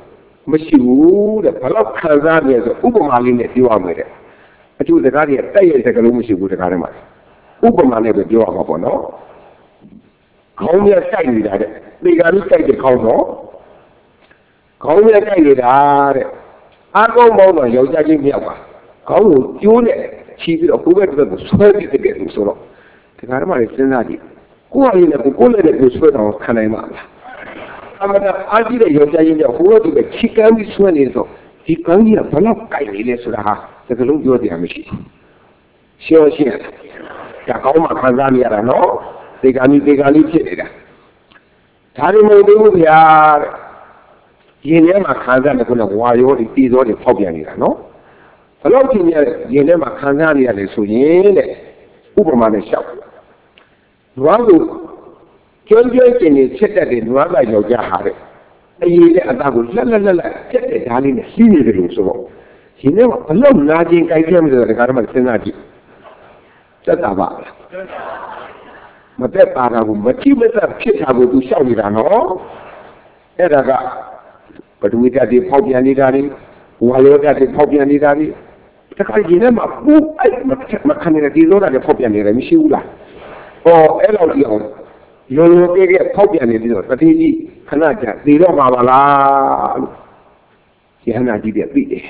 မရှိဘူးတဲ့ဘလောက်ခံစားနေဆိုဥပမာလေးနဲ့ပြောရမယ်တဲ့အကျိုးစကားတွေတက်ရဲ့စကားလုံးမရှိဘူးတကားထဲမှာဥပမာနဲ့ပဲပြောရမှာပေါ့နော်ခေါင်းနဲ့စိုက်နေတာတဲ့ဒီကနေ့စိုက်တဲ့ခေါင်းတော့ခေါင်းနဲ့စိုက်နေတာတဲ့အားကောင်းပေါင်းတော့ယောက်ျားချင်းမြောက်ပါခေါင်းကိုကျိုးနဲ့ချီပြီးတော့ကိုယ်ပဲတစ်ခုဆွဲပြီးတကယ်လို့ဆိုတော့ဒီကနေ့မှလည်းစဉ်းစားကြည့်ကိုယ်အရင်ကကိုယ်လည်းကိုဆွဲတော့ခံနိုင်မှာလားအမှန်အားကြီးတဲ့ယောက်ျားချင်းမြောက်ဟိုကချီကမ်းပြီးဆွဲနေတော့ဒီကမ်းကြီးကဘလောက်ကြိုက်နေလဲဆိုတာဟာစကလုံးပြောတရားမရှိရှင်းရှင်းဒါကောင်းမှခံစားနေရတာနော်ဒီကနေ့ဖြစ်နေတာဒါတွေမဟုတ်ဘူးဗျာရင်ထဲမှာခံစားနေခုနဝါရောဒီပြည်သောတွေဖောက်ပြန်နေတာနော်ဘယ်လောက်ကြည့်ရရင်ထဲမှာခံစားနေရတယ်ဆိုရင်တဲ့ဥပမာနဲ့ရှောက်နွားကိုကျွမ်းကျင်နေချက်တတ်တဲ့နွားကယောက်ျားဟာတဲ့အရေးနဲ့အသားကိုလက်ချက်တဲ့ဓာတ်လေးနဲ့စီးနေတယ်လို့ဆိုတော့ရင်ထဲမှာဘလောက်နာကျင်ကြိုက်ပြမယ်ဆိုတာဒီကားထဲမှာစဉ်းစားကြည့်တက်တာပါမတက်ပါဘူးမတိမသက်ဖြစ်တာကိုသူရှောက်နေတာနော်အဲ့ဒါကပထဝီဓာတ်တွေဖောက်ပြန်နေတာတွေဝါယောဓာတ်တွေဖောက်ပြန်နေတာတွေတခါရင်ထဲမှာပူအဲ့မခံနေတဲ့ဒီလိုဓာတ်တွေဖောက်ပြန်နေတယ်မရှိဘူးလားဟောအဲ့လိုကြည့်အောင်ရိုးကဖောက်ပြန်နေပြီးတော့တတိကြီးခဏကြာသေတော့မှာပါလားလို့ယဟနာကြီးတဲ့သိတယ်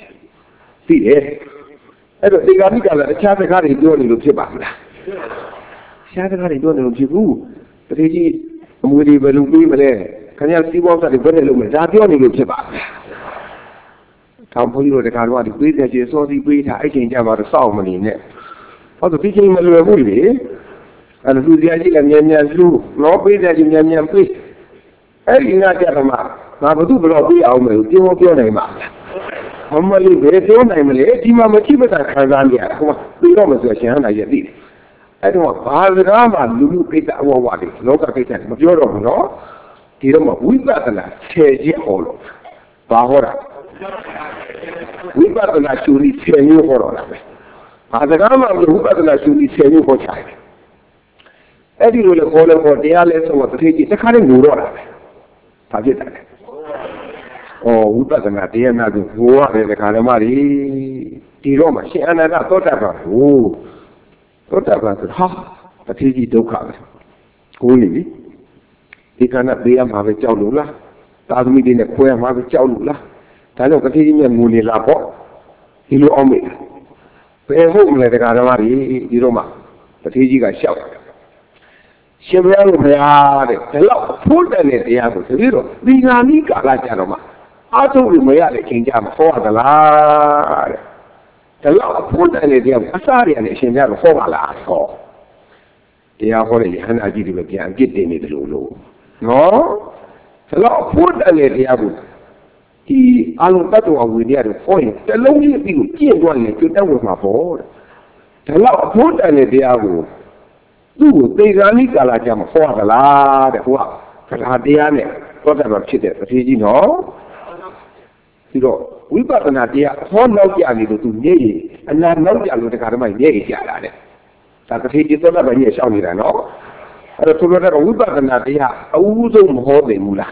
အဲ့တော့ဒီကနေ့ကလည်းအခြားစကားတွေပြောနေလို့ဖြစ်ပါမလားရှားစကားတွေပြောနေလို့ဖြစ်ဘူးတတိကြီးအမွေတွေဘယ်လိုပြီးမလဲခင်ဗျာစီးပွားစားတွေဘယ်နဲ့လုပ်မလဲဒါပြောနေလို့ဖြစ်ပါမလားတောင်ဘုန်းကြီးတို့တခါတော့ဒီပေးတဲ့ကျေစောစီပေးထားအဲ့ချိန်ကျမှတော့စောင့်မနေနဲ့ဟုတ်တယ်ဒီချိန်မလွယ်ဘူးလေအဲ့လူစရာကြီးလည်းမြန်လူတော့ပေးတဲ့ကြီးမြန်ပေးအဲ့ဒီငါကြတော့မှငါဘသူဘယ်တော့ပြအောင်မလို့ပြောနိုင်မှာမမလေးဘယ်ပြောနိုင်မလဲဒီမှာမချိမတာခံစားနေရဟိုမှာပြီးတော့မဆိုရှင်ဟန်နိုင်ရသိတယ်အဲ့တော့ဘာစကားမှလူကိစ္စအဝဝတွေလောကကိစ္စမပြောတော့ဘူးနော်ဒီတော့မှဝိပဿနာဆယ်ချက်ဟောလို့ဘာဟောတာဝိပဿနာရှုပြီးဆယ်မျိုးဟောတော့လားပဲဘာစကားမှဝိပဿနာရှုပြီးဆယ်မျိုးဟောချတယ်အဲ့ဒီလိုလေဟောလို့ဟောတရားလဲဆိုတော့တစ်ခေတ်ကြီးတစ်ခါတည်းငိုတော့တာပဲဘာဖြစ်တာလဲဝိပဿနာတရားနာကိုငိုရတယ်ဒီခါဓမ္မတွေဒီတော့မှရှင်အနန္ဒသောတာပန်သောတာပန်ဆိုဟာတစ်ခေတ်ကြီးဒုက္ခပဲကိုနေပြီဒီကနေ့ပေးရမှာပဲကြောက်လို့လားသာသမီတွေနဲ့ခွဲရမှာပဲကြောက်လို့လားဒါကြောင့်တစ်ခေတ်ကြီးမြတ်ငိုနေလားပေါ့ဒီလိုအောင်မေ့ဘယ်ဟုတ်မလဲဒီခါဓမ္မတွေဒီတော့မှတစ်ခေတ်ကြီးကရှောက်ရှင်ဘုရားတို့ဘုရားတဲ့ဒီလောက်ဖိုးတယ်တဲ့တရားကိုတပည့်တော်ဒီဃာနိကာလကြတော့မှအာထုပ်လို့မရတဲ့ချိန်ကြမှာဟောရသလားတဲ့ဒီလောက်ဖိုးတယ်တဲ့တရားကိုအစားရနဲ့အရှင်ဘုရားကဟောပါလားဟောတရားဟောတဲ့ယဟန်အကြီးတွေပဲပြန်အပြစ်တင်နေတယ်လို့နော်ဒီလောက်ဖိုးတယ်တဲ့တရားကိုဒီအလုံးတတ်တော်ဝင်ရတယ်ဟောရင်တလုံးလေးပြီးကိုကျင့်သွားရင်ကျွတ်တက်ဝင်မှာပေါ့တဲ့ဒီလောက်ဖိုးတယ်တဲ့တရားကိုသူ့ကိုသေဂာနိကာလကြမှာဟောရသလားတဲ့ဟိုကခါတရားနဲ့သောတာပန်ဖြစ်တဲ့တတိကြီးနော်ပြီးတော့ဝိပဿနာတရားဟောနောက်ကြနေလို့သူညည့်ရအနာနောက်ကြလို့တခါတည်းမှညည့်ရကြတာတဲ့ဒါတတိကြီးသောတာပန်ကြီးရှောက်နေတာနော်အဲ့တော့သူတို့ကတော့ဝိပဿနာတရားအဦးဆုံးမဟောသိဘူးလား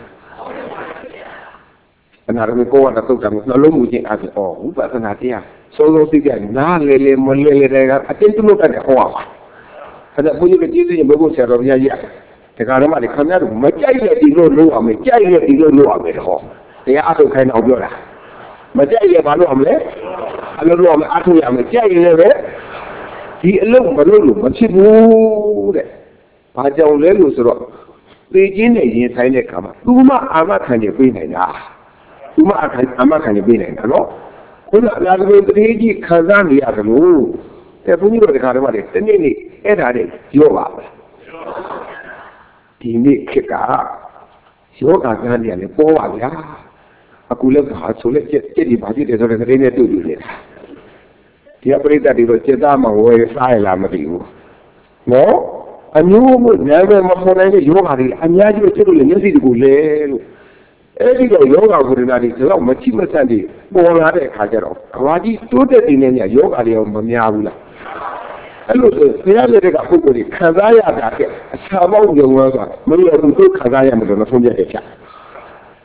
အနာရမေကောဝတသုတ်ကနှလုံးမူခြင်းအပြင်ဝိပဿနာတရားစိုးစိုးသိကြနားလေမလဲတဲ့အတင်းတုလို့တတ်ဟောပါအဲ့ဒါဘုန်းကြီးကကြည့်ရင်ဘုရားဆရာတော်ဘုရားကြီးတခါတော့မှဒီခင်ဗျားတို့မကြိုက်တဲ့ဒီလိုလုပ်အောင်မယ်ကြိုက်တဲ့ဒီလိုလုပ်အောင်မယ်ဟောတရားအထုတ်ခိုင်းတော့ပြောတာမကြိုက်ရင်ဘာလုပ်အောင်လဲအလုပ်လုပ်အောင်အထုတ်ရမယ်ကြိုက်ရင်လည်းပဲဒီအလုပ်မလုပ်လို့မဖြစ်ဘူးတဲ့ဘာကြောင့်လဲလို့ဆိုတော့သိချင်းနဲ့ရင်ဆိုင်တဲ့ခါမှာသူမှအာမခံနေပေးနိုင်တာသူမှအာမခံနေပေးနိုင်တာနော်ခုနအလားတူတတိကြီးခံစားနေရတယ်လို့တဲ့ဘုန်းကြီးတို့ဒီခါတော့မှတနေ့နေ့အဲ့ဒါတွေရောပါမယ်ဒီနေ့ခေတ်ကယောဂကံတွေလည်းပေါ်ပါဗျာအခုလည်းဘာဆိုလဲကြက်ဒီဘာဖြစ်တယ်ဆိုတဲ့သတင်းနဲ့တွေ့တွေ့နေတာဒီအပရိသတ်တွေတော့စေသားမှာဝယ်စားရလားမသိဘူးနော်အမျိုးမျိုးနာမည်မဖော်နိုင်တဲ့ယောဂတွေအများကြီးဖြစ်လို့လည်းမျက်စိတကူလဲလို့အဲ့ဒီတော့ယောဂဝိဒနာတွေဒီတော့မချိမဆန့်တွေပေါ်လာတဲ့အခါကျတော့ကဘာကြီးတိုးတက်နေနေယောဂတွေမများဘူးလားအဲ့လိုဆိုဘုရားရဲ့ကပုဂ္ဂိုလ်တွေခံစားရတာကအစာပေါင်းယုံလို့ဆိုမလို့သူခံစားရမယ်လို့မဆုံးဖြတ်ရချ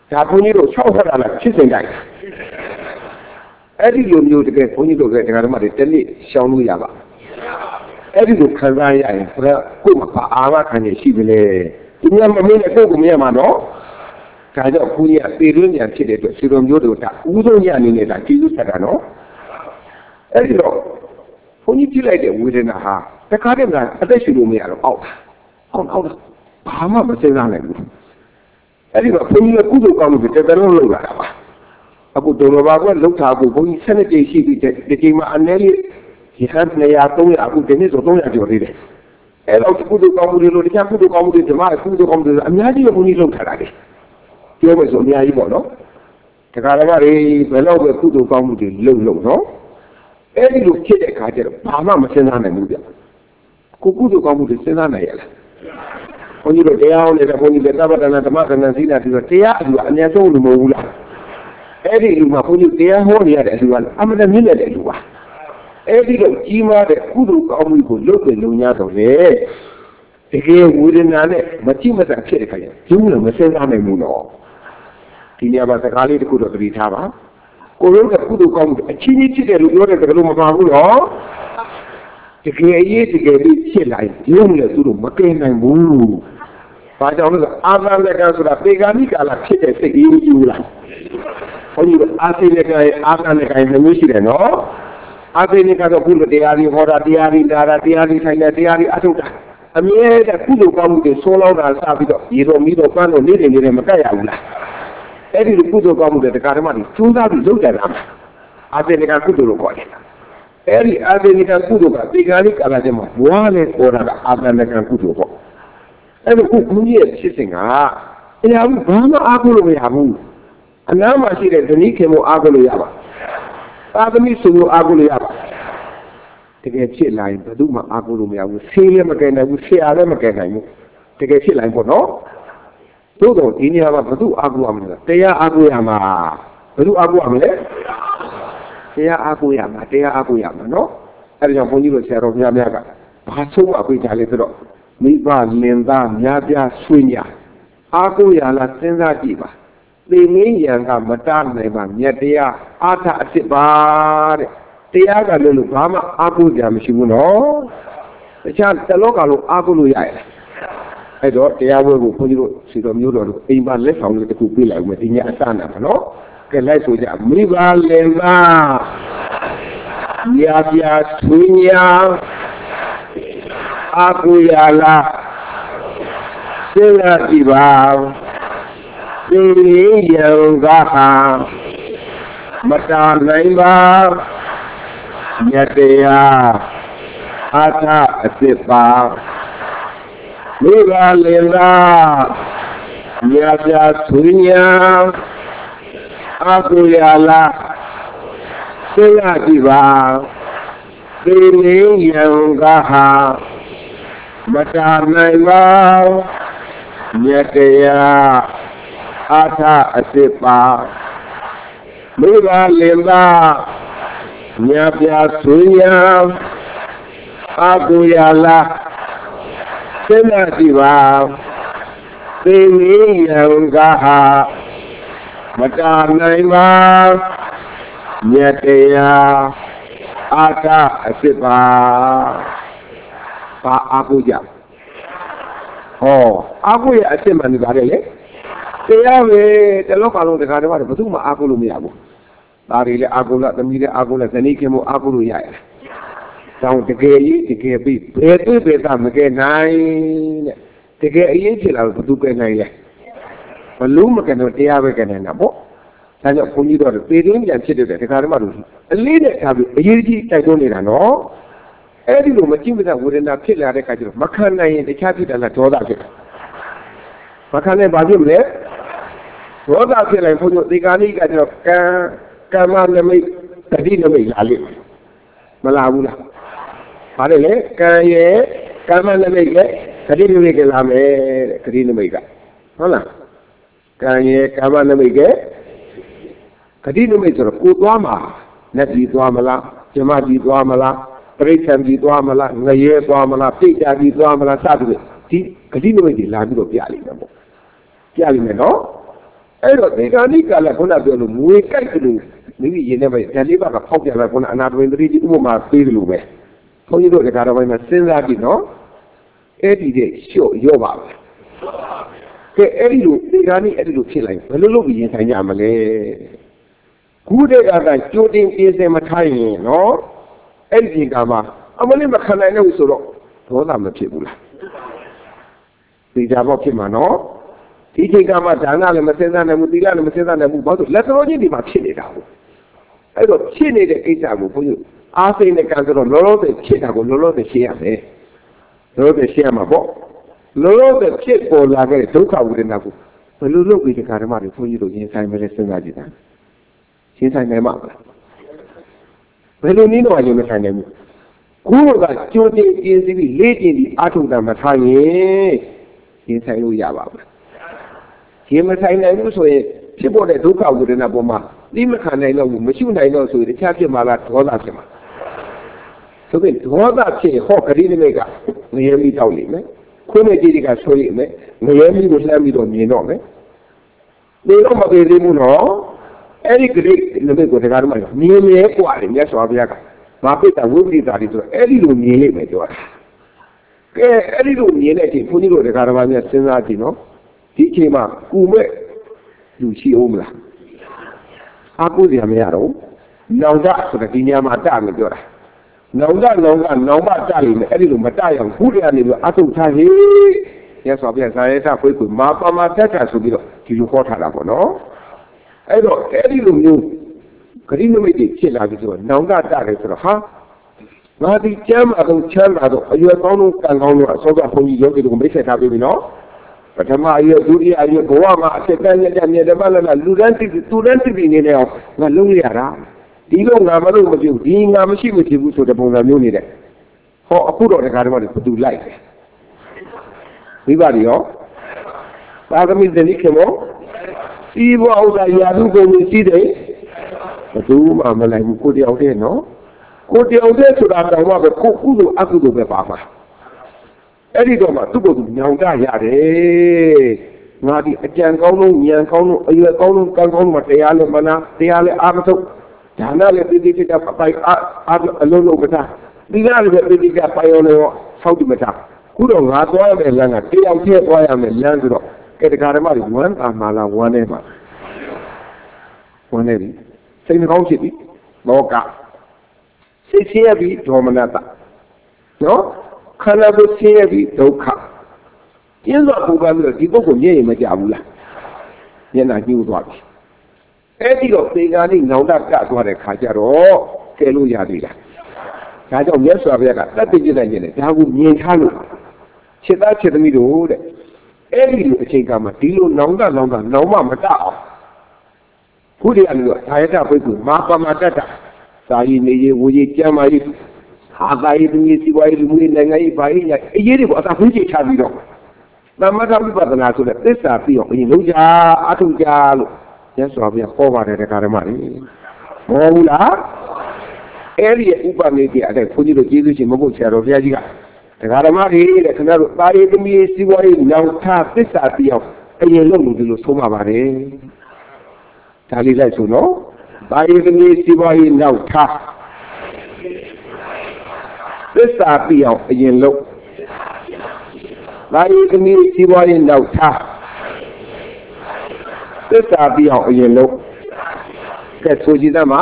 ဒါဘုန်းကြီးတို့6ခါလာဖြစ်စင်တိုင်းအဲ့ဒီလိုမျိုးတကယ်ဘုန်းကြီးတို့ကဒကာဓမ္မတွေတနေ့ရှောင်းလို့ရပါအဲ့ဒီလိုခံစားရရင်ဘုရားကိုယ်မှာအာမခံရရှိပြီလေဒီညမမင်းနဲ့ကိုယ်ကိုမရမှာတော့ဒါကြောင့်ဘုန်းကြီးကပေတွင်းပြန်ဖြစ်တဲ့အတွက်စီတော်မျိုးတို့ဒါဥဆုံးရအနေနဲ့ဒါကျေးဇူးဆက်တာနော်အဲ့ဒီတော့ဘုန်းကြီးကြည့်လိုက်တဲ့ဝေဒနာဟာတခါတည်းကအသက်ရှူလို့မရတော့အောက်ဘာမှမစဉ်းစားနိုင်ဘူးအဲ့ဒီတော့ဘုန်းကြီးကကုသိုလ်ကောင်းမှုတွေတက်လုံးလုပ်လာတာပါအခုဒေါ်လာဘာကလောက်ထားကိုဘုန်းကြီး12ကြိမ်ရှိပြီဒီကြိမ်မှာအနည်းလေးဒီဟန်200 300အခုဒီနေ့ဆို300ကျော်သေးတယ်အဲ့တော့ကုသိုလ်ကောင်းမှုတွေလို့တခြားကုသိုလ်ကောင်းမှုတွေဓမ္မကုသိုလ်ကောင်းမှုတွေအများကြီးပဲဘုန်းကြီးလုပ်ထားတာလေပြောမယ်ဆိုအများကြီးပေါ့နော်တခါတည်းကဘယ်တော့ပဲကုသိုလ်ကောင်းမှုတွေလုပ်နော်အဲ့ဒီလိုဖြစ်တဲ့အခါကျတော့ဘာမှမစဉ်းစားနိုင်ဘူးဗျကိုကုသိုလ်ကောင်းမှုတွေစဉ်းစားနိုင်ရလားဘုန်းကြီးတို့တရားဟောနေတဲ့ဘုန်းကြီးတွေသဗ္ဗတနာဓမ္မကဏ္ဍသီလတွေတရားအလူအများဆုံးလို့မဟုတ်ဘူးလားအဲ့ဒီလူမှာဘုန်းကြီးတရားဟောနေရတဲ့အလူကအမှန်တည်းမြင့်တဲ့အလူပါအဲ့ဒီတော့ကြီးမားတဲ့ကုသိုလ်ကောင်းမှုကိုလုပ်တယ်လို့ညာတော့လေတကယ်ဝေဒနာနဲ့မကြည့်မဆက်ဖြစ်တဲ့ခါကျကျုံးလည်းမစဉ်းစားနိုင်ဘူးနော်ဒီနေရာမှာစကားလေးတစ်ခုတော့သတိထားပါကိုလုံးကကုသိုလ်ကောင်းမှုအချင်းချင်းဖြစ်တယ်လို့ပြောတဲ့တကယ်လို့မပါဘူးနော်တကယ်အရေးတကယ်လေးဖြစ်လာရင်ကျုံးလည်းသူတို့မကဲနိုင်ဘူးဘာကြောင့်လဲဆိုအာသလကဆိုတာပေဂာမိကာလဖြစ်တဲ့စိတ်ကြီးယူလာဘုန်းကြီးအာသိလကရဲ့အာသလကရဲ့မျိုးရှိတယ်နော်အာသိလကတော့ကုလတရားတွေဟောတာတရားတွေဒါတရားတွေဆိုင်တဲ့တရားတွေအထုတ်တာအမြဲတမ်းကုသိုလ်ကောင်းမှုတွေဆိုးလောက်တာစပြီးတော့ရေတော်မီးတော်ပန်းတော်နေ့တွေမကတ်ရဘူးလားအဲ့ဒီကုသိုလ်ကောင်းမှုတွေတရားဓမ္မတွေကျိုးစားပြီးလုပ်ကြတာအာသိလကကုသိုလ်လို့ခေါ်တယ်အဲ့ဒီအာသိလကကုသိုလ်ကပေဂာမိကာလထဲမှာဘွားလဲပေါ်တာကအာသလကကုသိုလ်ပေါ့အဲ့တော့ခုဘုန်းကြီးရဲ့ဖြစ်စဉ်ကအရာဘူးဘာမှအားကိုးလို့မရဘူးအနားမှာရှိတဲ့ဇနီးခင်မို့အားကိုးလို့ရပါသာသမီဆိုလို့အားကိုးလို့ရပါတကယ်ဖြစ်လာရင်ဘယ်သူမှအားကိုးလို့မရဘူးဆေးလည်းမကယ်နိုင်ဘူးဆရာလည်းမကယ်နိုင်ဘူးတကယ်ဖြစ်လာရင်ပေါ့နော်သို့တော့ဒီနေရာမှာဘယ်သူအားကိုးရမလဲတရားအားကိုးရမှာဘယ်သူအားကိုးရမလဲတရားအားကိုးရမှာတရားအားကိုးရမှာနော်အဲ့ဒါကြောင့်ဘုန်းကြီးတို့ဆရာတော်များများကဘာဆုံးအပေးကြလဲဆိုတော့မိဘလင်သားများပြားဆွေးညာအားကိုးရလားစဉ်းစားကြည့်ပါသေမင်းရံကမတားနိုင်ပါမြတ်တရားအာထအစ်စ်ပါတဲ့တရားကလည်းလို့ဘာမှအားကိုးကြမရှိဘူးနော်တခြားတလောကလုံးအားကိုးလို့ရရဲ့အဲ့တော့တရားဝဲကိုဘုန်းကြီးတို့စီတော်မျိုးတော်တို့အိမ်ပါလက်ဆောင်လေးတစ်ခုပေးလိုက်ဦးမယ်ဒီညအစနာပါနော်ကဲလိုက်ဆိုကြမိဘလင်သားများပြားဆွေးညာအားကိုးရလားစဉ်းစားကြည့်ပါသေရန်ကဟာမတားနိုင်ပါမြတ်တရားအာထအစ်စ်ပါမိဘလင်လားမြတ်ပြဆွေညာအားကိုးရလားစဉ်းစားကြည့်ပါသေရန်ကဟာမတားနိုင်ပါမြတ်တရားအာထအစ်စ်ပါမိဘလင်သားမြတ်ပြဆွေညာအားကိုးရလားစဉ်းစားကြည့်ပါသေရန်ကဟာမတားနိုင်ပါမြတ်တရားအာထအစ်စ်ပါအားကိုးကြဟောအားကိုးရအစ်စ်မှန်နေပါတယ်လေတရားပဲတလောကလုံးတခါတည်းမှာဘယ်သူမှအားကိုးလို့မရဘူးဒါတွေလည်းအားကိုးလားသမီးလည်းအားကိုးလားဇနီးခင်မို့အားကိုးလို့ရရတယ်တောင်းတကယ်ကြီးတကယ်ပြီးဘယ်သိဘယ်သမကဲနိုင်တဲ့တကယ်အရေးဖြစ်လာတော့ဘယ်သူကဲနိုင်လဲဘလို့မကဲတော့တရားပဲကဲနိုင်တာပေါ့ဒါကြောင့်ဘုန်းကြီးတို့ပေတွင်းပြန်ဖြစ်တဲ့တခါတည်းမှာလို့အလေးနဲ့ထားပြီးအရေးကြီးတိုက်တွန်းနေတာနော်အဲ့ဒီလိုမကြည့်မသက်ဝေဒနာဖြစ်လာတဲ့အခါကျတော့မခံနိုင်ရင်တခြားဖြစ်တယ်လားဒေါသဖြစ်တယ်မခံနိုင်ဘာဖြစ်မလဲဒေါသဖြစ်လိုက်ဘုန်းကြီးဒီကာနိကကျတော့ကမ္မနမိတ်တတိနမိတ်လာလိမ့်မလာဘူးလားဘာလဲလေကံရဲ့ကမ္မနမိတ်ကတတိနမိတ်ကလာမယ်တဲ့တတိနမိတ်ကဟုတ်လားကံရဲ့ကမ္မနမိတ်ကတတိနမိတ်ဆိုတော့ကိုသွားမှာနတ်ကြီးသွားမလားဇမကြီးသွားမလားပရိသတ်ကြီးသွားမလားငရဲသွားမလားပိဋကကြီးသွားမလားစသဖြင့်ဒီဂတိနမိတ်ကြီးလာပြီးတော့ပြလိမ့်မယ်ပေါ့ပြလိမ့်မယ်နော်အဲ့တော့ဒီကနေ့ကလည်းခုနပြောလို့ငွေကြိုက်တယ်လို့မိမိရင်ထဲမှာဓာတ်လေးပါကဖောက်ပြလိုက်ခုနအနာတဝင်သတိကြီးဥပမာပေးတယ်လို့ပဲဘုန်းကြီးတို့ဒီကားတော်ပိုင်းမှာစဉ်းစားကြည့်နော်အဲ့ဒီတဲ့လျှော့ရော့ပါပဲကဲအဲ့ဒီလိုဒီကနေ့အဲ့ဒီလိုဖြစ်လိုက်ဘယ်လိုလုပ်ပြီးရင်ဆိုင်ကြမလဲခုတည်းကကြိုတင်ပြင်ဆင်မထားရင်နော်အဲ့ဒီကမှာအမလေးမခံနိုင်လို့ဆိုတော့ဒေါသမဖြစ်ဘူးလားဒီကြတော့ဖြစ်မှာနော်ဒီချိန်ကမှဒါနလည်းမစင်စားနိုင်ဘူးသီလလည်းမစင်စားနိုင်ဘူးဘာလို့လက်တော်ချင်းဒီမှာဖြစ်နေတာဟုတ်အဲ့တော့ဖြစ်နေတဲ့ကိစ္စကိုဘုန်းကြီးအားစိတ်နဲ့ကံဆိုတော့လောလောဆယ်ဖြစ်တာကိုလောလောဆယ်ရှင်းရမယ်လောလောဆယ်ရှင်းရမှာပေါ့လောလောဆယ်ဖြစ်ပေါ်လာခဲ့တဲ့ဒုက္ခဝေဒနာကိုဘယ်လိုလုပ်ပြီးဒီကာဓမ္မတွေဘုန်းကြီးတို့ရင်ဆိုင်မလဲစဉ်းစားကြည့်တာရှင်းဆိုင်နိုင်မှာလားဘယ်လိုနည်းတော့ရင်မဆိုင်နိုင်ဘူးခုကကြိုတင်ပြင်းစည်းပြီးလေ့ကျင့်ပြီးအားထုတ်တာမထားရင်ရင်ဆိုင်လို့ရပါဘူးရင်မဆိုင်နိုင်ဘူးဆိုရင်ဖြစ်ပေါ်တဲ့ဒုက္ခဝေဒနာပေါ်မှာသိမခံနိုင်တော့ဘူးမရှိနိုင်တော့ဆိုရင်တခြားဖြစ်မှာလားဒေါသဖြစ်မှာဆိုပြီးဒေါသဖြစ်ဟောခရီးနိမိတ်ကငရဲမိတောက်လိမ့်မယ်ခွေးနဲ့ကြည့်ကဆွေးလိမ့်မယ်ငရဲမိကိုလှမ်းပြီးတော့မြင်တော့မယ်ဒီတော့မပြေသေးဘူးနော်အဲ့ဒီဂရိတ်နိမိတ်ကိုတရားဓမ္မကမြင်ရဲกว่าတယ်မြတ်စွာဘုရားကမပိတ္တဝိပရိသတိဆိုတော့အဲ့ဒီလိုမြင်လိမ့်မယ်ပြောတာကဲအဲ့ဒီလိုမြင်တဲ့အချိန်ဘုန်းကြီးတို့တရားဓမ္မများစဉ်းစားကြည့်နော်ဒီအချိန်မှာကုမဲ့လူရှိအောင်မလားအားကိုးစရာမရတော့နောင်တဆိုတဲ့ဒီနေရာမှာတမယ်ပြောတာနောင်တနောင်မတလိမ့်မယ်အဲ့ဒီလိုမတရအောင်ခုတည်းကနေပြီးအထုတ်ထားဟေးရသော်ပြန်ဇာယေတဖွေးကိုမာပမာတက်တာဆိုပြီးတော့ဒီလိုဟောထားတာပေါ့နော်အဲ့တော့အဲ့ဒီလိုမျိုးဂရိနမိတ်တွေဖြစ်လာပြီးဆိုတော့နောင်တတယ်ဆိုတော့ဟာငါဒီကျမ်းမှာတော့ချမ်းသာတော့အရွယ်ကောင်းဆုံးကံကောင်းတော့အစောကဘုန်းကြီးယောဂီတို့မိတ်ဆက်ထားပြီးပြီနော်ပထမအရွယ်ဒုတိယအရွယ်ဘဝမှာအစ်တန်းညမြဲတမလာလူတန်းတိသူတန်းတိနေနေအောင်ငါလုံးရတာဒီလိုငါမလို့မဖြစ်ဘူးဒီငါမရှိမဖြစ်ဘူးဆိုတဲ့ပုံစံမျိုးနေတဲ့ဟောအခုတော့တခါတည်းမှဘသူလိုက်တယ်မိဘတွေရောသာသမီသတိခေမောစီးပွားဥစ္စာရာထုကုန်ကြီးစီးတယ်ဘသူမှမလိုက်ဘူးကိုတယောက်တည်းနော်ကိုတယောက်တည်းဆိုတာတော့ပဲကိုကုသိုလ်အကုသိုလ်ပဲပါမှာအဲ့ဒီတော့မှသူ့ကိုယ်သူညောင်တရတယ်ငါဒီအကြံကောင်းဆုံးဉာဏ်ကောင်းဆုံးအရွယ်ကောင်းဆုံးကံကောင်းဆုံးတရားလည်းမနာတရားလည်းအာမထုတ်ဒါနလည်းပိဋိကပိုင်အားအလုံးလုံးမထားဒီကလည်းပိဋိကပိုင်ရောလည်းဆောက်တည်မထားခုတော့ငါသွားရမယ်လမ်းကတယောက်တည်းသွားရမယ်လမ်းဆိုတော့ကဲတရားဓမ္မတွေဝမ်းအာမာလာဝမ်းနေမှာဝမ်းနေပြီစိတ်နှကောင်းဖြစ်ပြီလောကစိတ်ဆင်းရဲပြီဒေါမနတနော်ခန္ဓာကိုယ်ဆင်းရဲပြီးဒုက္ခကျင်းစွာပူပန်ပြီးတော့ဒီပုဂ္ဂိုလ်မျက်ရည်မကျဘူးလားမျက်နှာညှိုးသွားပြီအဲ့ဒီတော့သေကာနိနောင်တကသွားတဲ့ခါကျတော့ကဲလို့ရသေးလားဒါကြောင့်မြတ်စွာဘုရားကတတ်သိကျတဲ့ကျင့်တယ်ဒါကိုမြင်ထားလို့ခြေသားခြေသမီးတို့တဲ့အဲ့ဒီလိုအချိန်ကမှဒီလိုနောင်တနောင်မတအောင်ဘုရားကတော့သာယတပိတ်ကိုမာပမာတတသာယီနေရေဝေကြီးကျမ်းမာရေးဟာသာယီသမီးစီပွားရေးလူမှုရေးနိုင်ငံရေးဘာရေးညာအရေးတွေကိုအသာဖွင့်ချထားပြီးတော့သမထဝိပဿနာဆိုတဲ့သစ္စာပြီးအောင်အရင်လုံးကြအထုကြလို့ရသော်ဘုရားဟောပါတယ်တရားဓမ္မတွေဟောဘူးလားအဲ့ဒီဥပမေတိအဲ့ဒါခွန်ကြီးတို့ကျေးဇူးရှင်မဟုတ်ဆရာတော်ဘုရားကြီးကတရားဓမ္မတွေတဲ့ခင်ဗျားတို့သာယီသမီးစီပွားရေးနောက်ထသစ္စာပြီးအောင်အရင်လုံးလို့ဒီလိုဆုံးပါပါတယ်ဒါလေးလိုက်ဆိုနော်သာယီသမီးစီပွားရေးနောက်ထသစ္စာပြီးအောင်အရင်လုံးသာယီသမီးစီပွားရေးနောက်ထားသစ္စာပြီးအောင်အရင်လုံးကဲဆိုကြည့်သမှာ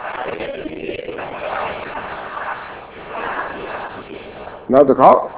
နောက်တစ်ခေါက်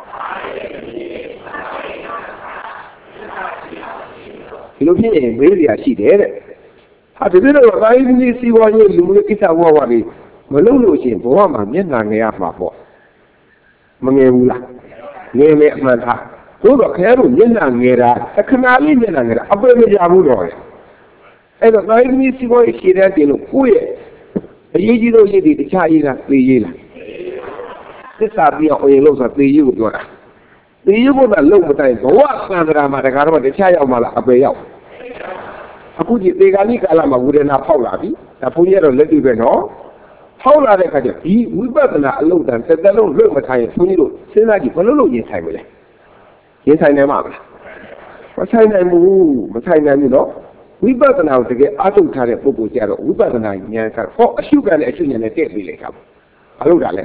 ဒီလိုဖြစ်ရင်မေးစရာရှိတယ်တဲ့ဟာဒီလိုတော့သာယီသမီးစီပွားရေးလူမျိုးကိစ္စဝါပြီးမလုပ်လို့ရှိရင်ဘဝမှာမျက်နှာငယ်ရမှာပေါ့မငယ်ဘူးလားငယ်မယ်အမှန်ထားသို့တော့ခင်ဗျားတို့မျက်နှာငယ်တာအခဏလေးမျက်နှာငယ်တာအပယ်မကြဘူးတော့အဲ့တော့သာယီသမီးစီပွားရေးရှည်တဲ့တင်လို့ကိုယ့်ရဲ့အရေးကြီးဆုံးရည်တခြားရေးလားသေရေးလားသစ္စာပြီးအောင်အရင်လို့ဆိုတာသေရေးကိုပြောတာသေရေးကိုတော့လုံးမတိုင်းဘဝသံဃာမှာတကားတော့တခြားရောက်မှလားအပယ်ရောက်အခုဒီသေကာလိကာလမှာဝေဒနာဖောက်လာပြီဒါဘုန်းကြီးကတော့လက်တွေ့ပဲနော်ဖောက်လာတဲ့အခါကျဒီဝိပဿနာအလုံးတန်တစ်သက်လုံးလွတ်မထိုင်ရင်ဘုန်းကြီးတို့စဉ်းစားကြည့်ဘယ်လိုလုပ်ရင်ဆိုင်မလဲရင်ဆိုင်နိုင်မှာမလားမဆိုင်နိုင်ဘူးနော်ဝိပဿနာကိုတကယ်အားထုတ်ထားတဲ့ပုဂ္ဂိုလ်ကြတော့ဝိပဿနာဉာဏ်ကဟောအရှုခံနဲ့အရှုဉာဏ်နဲ့တည့်ပြီးလိုက်တာဘာလို့တာလဲ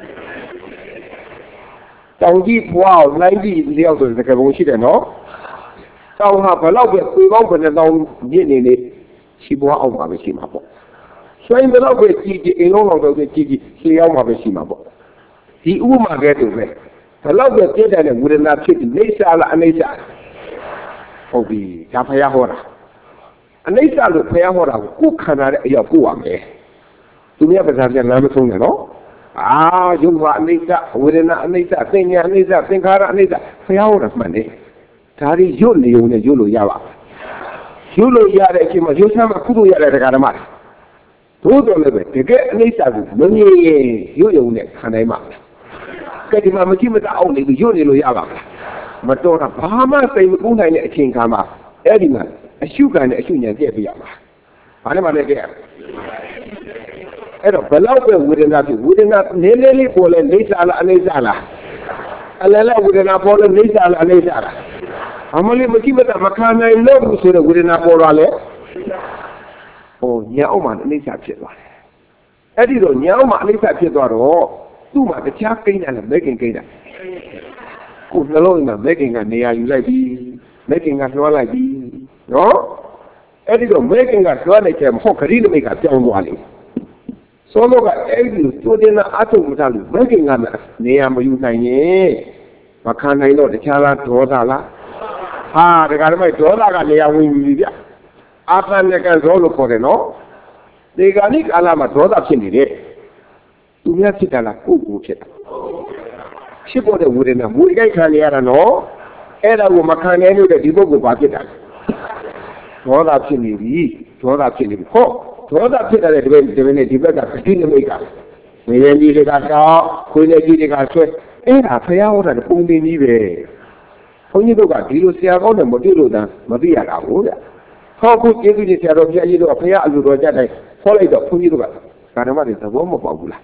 တောင်ကြီးဖွားနိုင်ကြီးလျောက်ဆိုတဲ့ကပုံရှိတယ်နော်တောင်ဟာဘလောက်ပဲပေပေါင်းဘယ်နှတောင်မြင့်နေနေရှိပွားအောင်ပါပဲရှိမှာပေါ့ဆွေးဘယ်လောက်ပဲကြည်ကြည်အင်းလုံးလောက်တော့ကြည်ကြည်ရှေးအောင်ပါပဲရှိမှာပေါ့ဒီဥပမာကဲတူပဲဘလောက်ပဲပြည့်တဲ့ဝေဒနာဖြစ်နေစာလားအနေစာဟုတ်ပြီဒါဖယားဟောတာအနေစာလို့ဖယားဟောတာကိုကိုယ်ခန္ဓာရဲ့အရာကိုရမယ်သူများပဇာပြန်လမ်းမဆုံးနဲ့နော်ယုံဟာအနေစာဝေဒနာအနေစာသင်ညာအနေစာသင်္ခါရအနေစာဖယားဟောတာမှန်တယ်ဒါတွေရွတ်နေုံနဲ့ရွတ်လို့ရပါရွတ်လို့ရတဲ့အချိန်မှာရွတ်ဆမ်းမှာကုသိုလ်ရတဲ့တရားဓမ္မတွေသို့တော်လည်းပဲတကယ်အနေစာကိုမမြင်ရင်ရွတ်ရုံနဲ့ခံနိုင်မှာကဲဒီမှာမကြည့်မတအောင်နေပြီးရွတ်နေလို့ရပါမတော်တာဘာမှစိတ်မကူးနိုင်တဲ့အချိန်ခါမှာအဲ့ဒီမှာအရှုခံနဲ့အရှုဉာဏ်ပြည့်ပြရမှာဘာနဲ့မှလည်းကြည့်ရအဲ့တော့ဘလောက်ပဲဝေဒနာဖြစ်ဝေဒနာနည်းနည်းလေးပေါ်လဲနေစာလားအနေစာလားအလလဝေဒနာပေါ်လဲနေစာလားအနေစာလားအမလေးမကြည့်မတမခံနိုင်လို့ဆိုတဲ့ဝေဒနာပေါ်လာလဲဟိုညာအောင်မှအနေစာဖြစ်သွားတယ်အဲ့ဒီတော့ညာအောင်မှအနေစာဖြစ်သွားတော့သူ့မှာတခြားကိန်းတယ်မဲခင်ကိန်းတယ်ကိုနှလုံးမှာမဲခင်ကနေရာယူလိုက်ပြီမဲခင်ကလွှားလိုက်ပြီနော်အဲ့ဒီတော့မဲခင်ကလွှားလိုက်တဲ့မဟုတ်ခရီးနမိတ်ကပြောင်းသွားလိမ့်စောလို့ကအဲ့ဒီကျိုးတင်အထုမထားလို့မဲခင်ကနေရာမယူနိုင်ရင်မခံနိုင်တော့တခြားလားဒေါသလားဟာဒကာဓမ္မဒေါသကနေရာဝင်ပြီဗျအာသန်ကဇောလို့ခေါ်တယ်နော်ဒီကနေ့ကာလမှာဒေါသဖြစ်နေတယ်သူများဖြစ်တာလားကိုယ်ကိုဖြစ်တာဖြစ်ပေါ်တဲ့ဝေဒနာမူကြိုက်ခံရတာနော်အဲ့ဒါကိုမခံနိုင်လို့တဲ့ဒီပုဂ္ဂိုလ်ဘာဖြစ်တာဒေါသဖြစ်နေပြီဒေါသဖြစ်နေပြီဟောဒေါသဖြစ်တဲ့ဒီဘက်နဲ့ဒီဘက်ကပဋိနမိတ်ကငရေကြီးတွေကတော့ခွေးလေးကြီးတွေကဆွဲအဲ့ဒါဖျားဟောတာပုံတင်ကြီးပဲဘုန်းကြီးတို့ကဒီလိုဆရာကောင်းတယ်မတွေ့လို့သာမသိရတာဘူးဗျဟောခုကျေးဇူးကြီးဆရာတော်ဘုရားကြီးတို့ကဖျားအလူတော်ကြတဲ့ခေါ်လိုက်တော့ဘုန်းကြီးတို့ကကာရမတွေသဘောမပေါက်ဘူးလား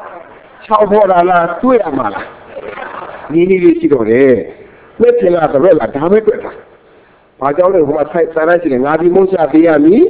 6ဖော်တာလားတွေ့ရမှာလားနီးနီးလေးရှိတော့တယ်လက်ပြင်လာတော့လားဒါပဲတွေ့တာဘာကြောင့်လဲဟိုမှာဆိုင်ဆန္ဒရှိတယ်ငါဒီမုန်းချပေးရမည်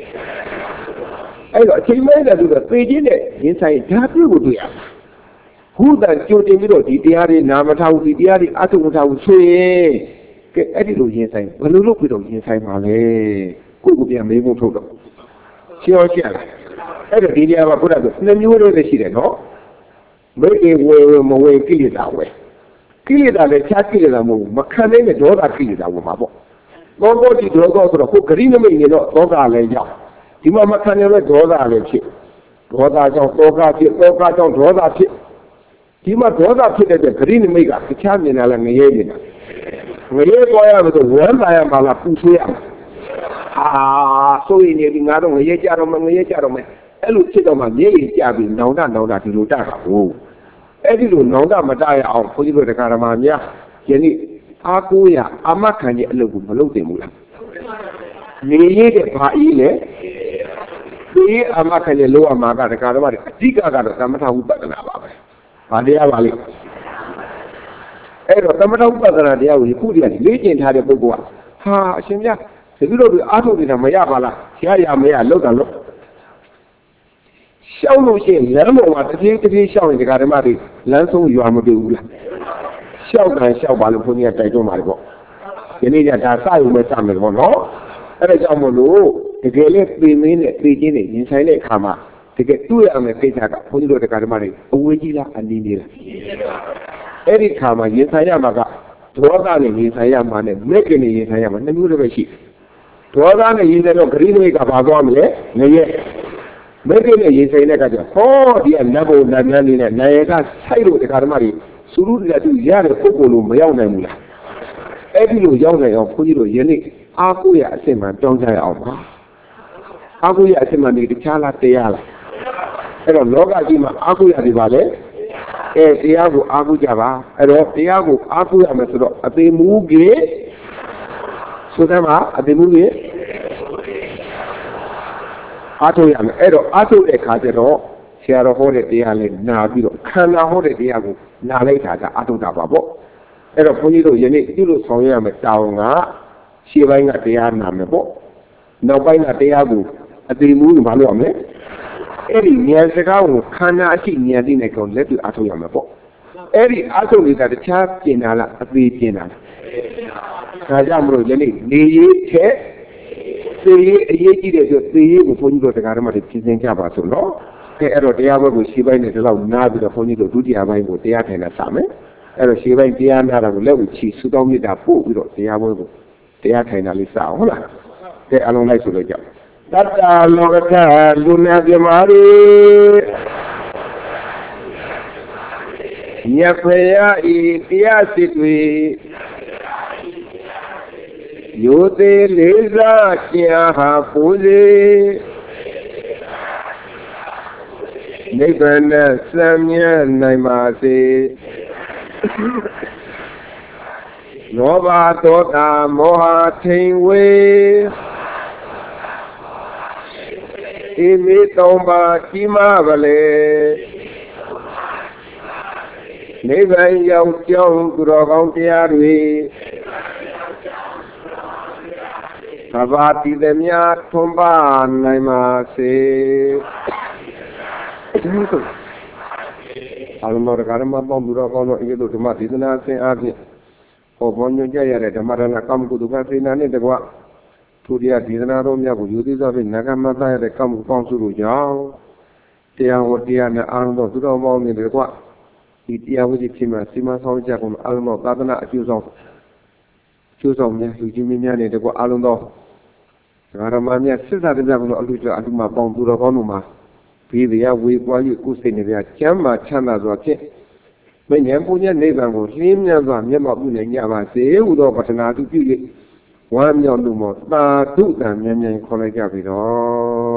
အဲ့တော့အချိန်မဲတဲ့သူကသေခြင်းနဲ့ရင်ဆိုင်ဓာတ်ပြုတ်ကိုတွေ့ရမှာဟူတန်ကြိုတင်ပြီးတော့ဒီတရားတွေနာမထားဘူးဒီတရားတွေအထုမထားဘူးဆိုရင်ကဲအဲ့ဒီလိုရင်ဆိုင်ဘယ်လိုလုပ်ပြီးတော့ရင်ဆိုင်မှာလဲကိုယ့်ကိုပြန်မေးဖို့ထုတ်တော့ရှင်းအောင်ရှင်းလားအဲ့တော့ဒီနေရာမှာဘုရားကနှစ်မျိုးတော့ရှိတယ်နော်မေကေဝေမဝေကိလေသာဝေကိလေသာလည်းခြားကိလေသာမဟုတ်ဘူးမခံနိုင်တဲ့ဒေါသကိလေသာဝင်မှာပေါ့ဘောဘောဒီဒေါသဆိုတော့ကိုဂရိနမိတ်နေတော့ဒေါသလည်းရောက်ဒီမှာမခံနိုင်တဲ့ဒေါသလည်းဖြစ်ဒေါသကြောင့်တောကဖြစ်တောကကြောင့်ဒေါသဖြစ်ဒီမှာဒေါသဖြစ်တဲ့ဂရိနမိတ်ကတခြားမြင်လာလည်းငရဲနေတာငရဲပေါ်ရမယ်ဆိုဝမ်းသာရမှာလားပူဆွေးရမှာဆိုရင်ဒီငါတော့ငရဲကြတော့မယ်ငရဲကြတော့မယ်အဲ့လိုဖြစ်တော့မှမြေကြီးကြပြီးနောင်တဒီလိုတတာဟုတ်အဲ့ဒီလိုနောင်တမတရအောင်ဘုန်းကြီးတို့တရားဓမ္မများယနေ့အားကိုးရအာမခံရဲ့အလုပ်ကိုမလုပ်သင့်ဘူးလားနေရတဲ့ဘာဤလဲဒီအာမခံရဲ့လောအမာကတရားဓမ္မတွေအဓိကကတော့သမထဝိပဿနာပါပဲဘာတရားပါလိမ့်အဲ့တော့သမထဝိပဿနာတရားကိုခုတည်းကလေ့ကျင့်ထားတဲ့ပုဂ္ဂိုလ်ကဟာအရှင်မြတ်တပည့်တော်တွေအားထုတ်နေတာမရပါလားဆရာရမရလောက်တာလို့ရှောင်းလို့ရှိရင်လမ်းပေါ်မှာတပြေးရှောင်းရင်ဒီကဓမ္မတွေလမ်းဆုံးရွာမတွေ့ဘူးလားရှောက်ကန်ရှောက်ပါလို့ဘုန်းကြီးကတိုက်တွန်းပါတယ်ပေါ့ဒီနေ့ကဒါစရုံပဲစမယ်ပေါ့နော်အဲ့ဒါကြောင့်မို့လို့တကယ်လည်းပေမင်းနဲ့ပေချင်းနဲ့ရင်ဆိုင်တဲ့အခါမှာတကယ်တွေ့ရမယ်ကိစ္စကဘုန်းကြီးတို့တရားဓမ္မတွေအဝေးကြီးလားအနီးကြီးလားအဲ့ဒီခါမှာရင်ဆိုင်ရမှာကဒေါသနဲ့ရင်ဆိုင်ရမှာနဲ့မက်ကနဲ့ရင်ဆိုင်ရမှာနှစ်မျိုးတည်းပဲရှိဒေါသနဲ့ရင်ဆိုင်တော့ဂရိနမိတ်ကဘာသွားမလဲငရဲမက်ကနဲ့ရင်ဆိုင်တဲ့ကကြဟောဒီကနတ်ဘုံနတ်များလေးနဲ့နာယကဆိုင်လို့တရားဓမ္မတွေသုရုတရားသူရတဲ့ပုဂ္ဂိုလ်လိုမရောက်နိုင်ဘူးလားအဲ့ဒီလိုရောက်နိုင်အောင်ဘုန်းကြီးတို့ယနေ့အားကိုးရအစ်စ်မှန်တောင်းကြရအောင်ပါအားကိုးရအစ်စ်မှန်ဒီတခြားလားတရားလားအဲ့တော့လောကကြီးမှာအားကိုးရတယ်ပါလေတရားကိုအားကိုးကြပါအဲ့တော့တရားကိုအားကိုးရမယ်ဆိုတော့အသေးမူကြီးဆိုတဲ့မှာအသေးမူကြီးအားထုတ်ရမယ်အဲ့တော့အားထုတ်တဲ့ခါကျတော့ဆရာတော်ဟောတဲ့တရားလေးနာပြီးတော့ခန္ဓာဟောတဲ့တရားကိုနာလိုက်တာကအားထုတ်တာပါပေါ့အဲ့တော့ဘုန်းကြီးတို့ယနေ့ပြုလို့ဆောင်ရမယ်တောင်းကရှေ့ပိုင်းကတရားနာမယ်ပေါ့နောက်ပိုင်းကတရားကိုအသေးမူးဘာလို့ရမလဲအဲ့ဒီဉာဏ်စကားကိုခန္ဓာအရှိဉာဏ်သိနေကောင်လက်တွေ့အားထုတ်ရမှာပေါ့အဲ့ဒီအားထုတ်နေတာတခြားပြင်တာလားအသေးပြင်တာလားဒါကြောင့်မလို့ယနေ့နေရေးထက်သေရေးအရေးကြီးတဲ့ဆိုသေရေးကိုဘုန်းကြီးတို့တရားဓမ္မတွေပြင်ဆင်ကြပါစို့နော်ကဲအဲ့တော့တရားဘက်ကိုရှေ့ပိုင်းနဲ့ဒီလောက်နားပြီးတော့ဘုန်းကြီးတို့ဒုတိယပိုင်းကိုတရားထိုင်တာစမယ်အဲ့တော့ရှေ့ပိုင်းတရားနာတာကိုလက်ကိုချီဆူတောင်းမြစ်တာပို့ပြီးတော့တရားဘက်ကိုတရားထိုင်တာလေးစအောင်ဟုတ်လားကဲအလုံးလိုက်ဆိုလို့ကြောက်တတ္တလောကထလူနာပြမာရီညဖေယဤတရားစစ်တွေယောသေးလေးစားကျာဟာပူစေနိဗ္ဗာန်စံမြဲနိုင်ပါစေလောဘဒေါသမောဟထိန်ဝေဤမိသုံးပါးကြီးမားပါလေနိဗ္ဗာန်ရောက်ကြောင်းသူတော်ကောင်းတရားတွေသဘာတိသမြထွန်းပါနိုင်ပါစေအလုံးတော်ကဓမ္မပေါင်းသူတော်ကောင်းတို့ဤသို့ဓမ္မဒေသနာဆင်အားဖြင့်ဟောပေါ်ညွှန်ကြရတဲ့ဓမ္မရဏကမ္မကုသကစေနာနှင့်တကွသူတရားဒေသနာတော်များကိုယူသိစွာဖြင့်နဂမသရတဲ့ကမ္မပေါင်းစုတို့ကြောင့်တရားဟောတရားနဲ့အာရုံတော်သူတော်ပေါင်းတွေတကွဒီတရားဝိจิဖြစ်မှာစီမံဆောင်ကြကုန်အာရုံတော်သာသနာအကျိုးဆောင်များလူကြီးများနဲ့တကွအာရုံတော်ဓမ္မများစစ်စားတရားကုန်အလူကျော်အလူမပေါင်းသူတော်ကောင်းတို့မှာဘေးတရားဝေပွား၍ကိုယ်စိတ်နဲ့ပြချမ်းသာချမ်းသာစွာဖြင့်မဉ္ဇဉ်ပူညနိဗ္ဗာန်ကိုလင်းမြတ်စွာမျက်မှောက်ပြုနိုင်ကြပါစေဟူသောပတ္ထနာတုပြု၍ဝမ်းမြောက်မှုမောသာဓုတံမြဲမြဲခေါ်လိုက်ကြပြီတော့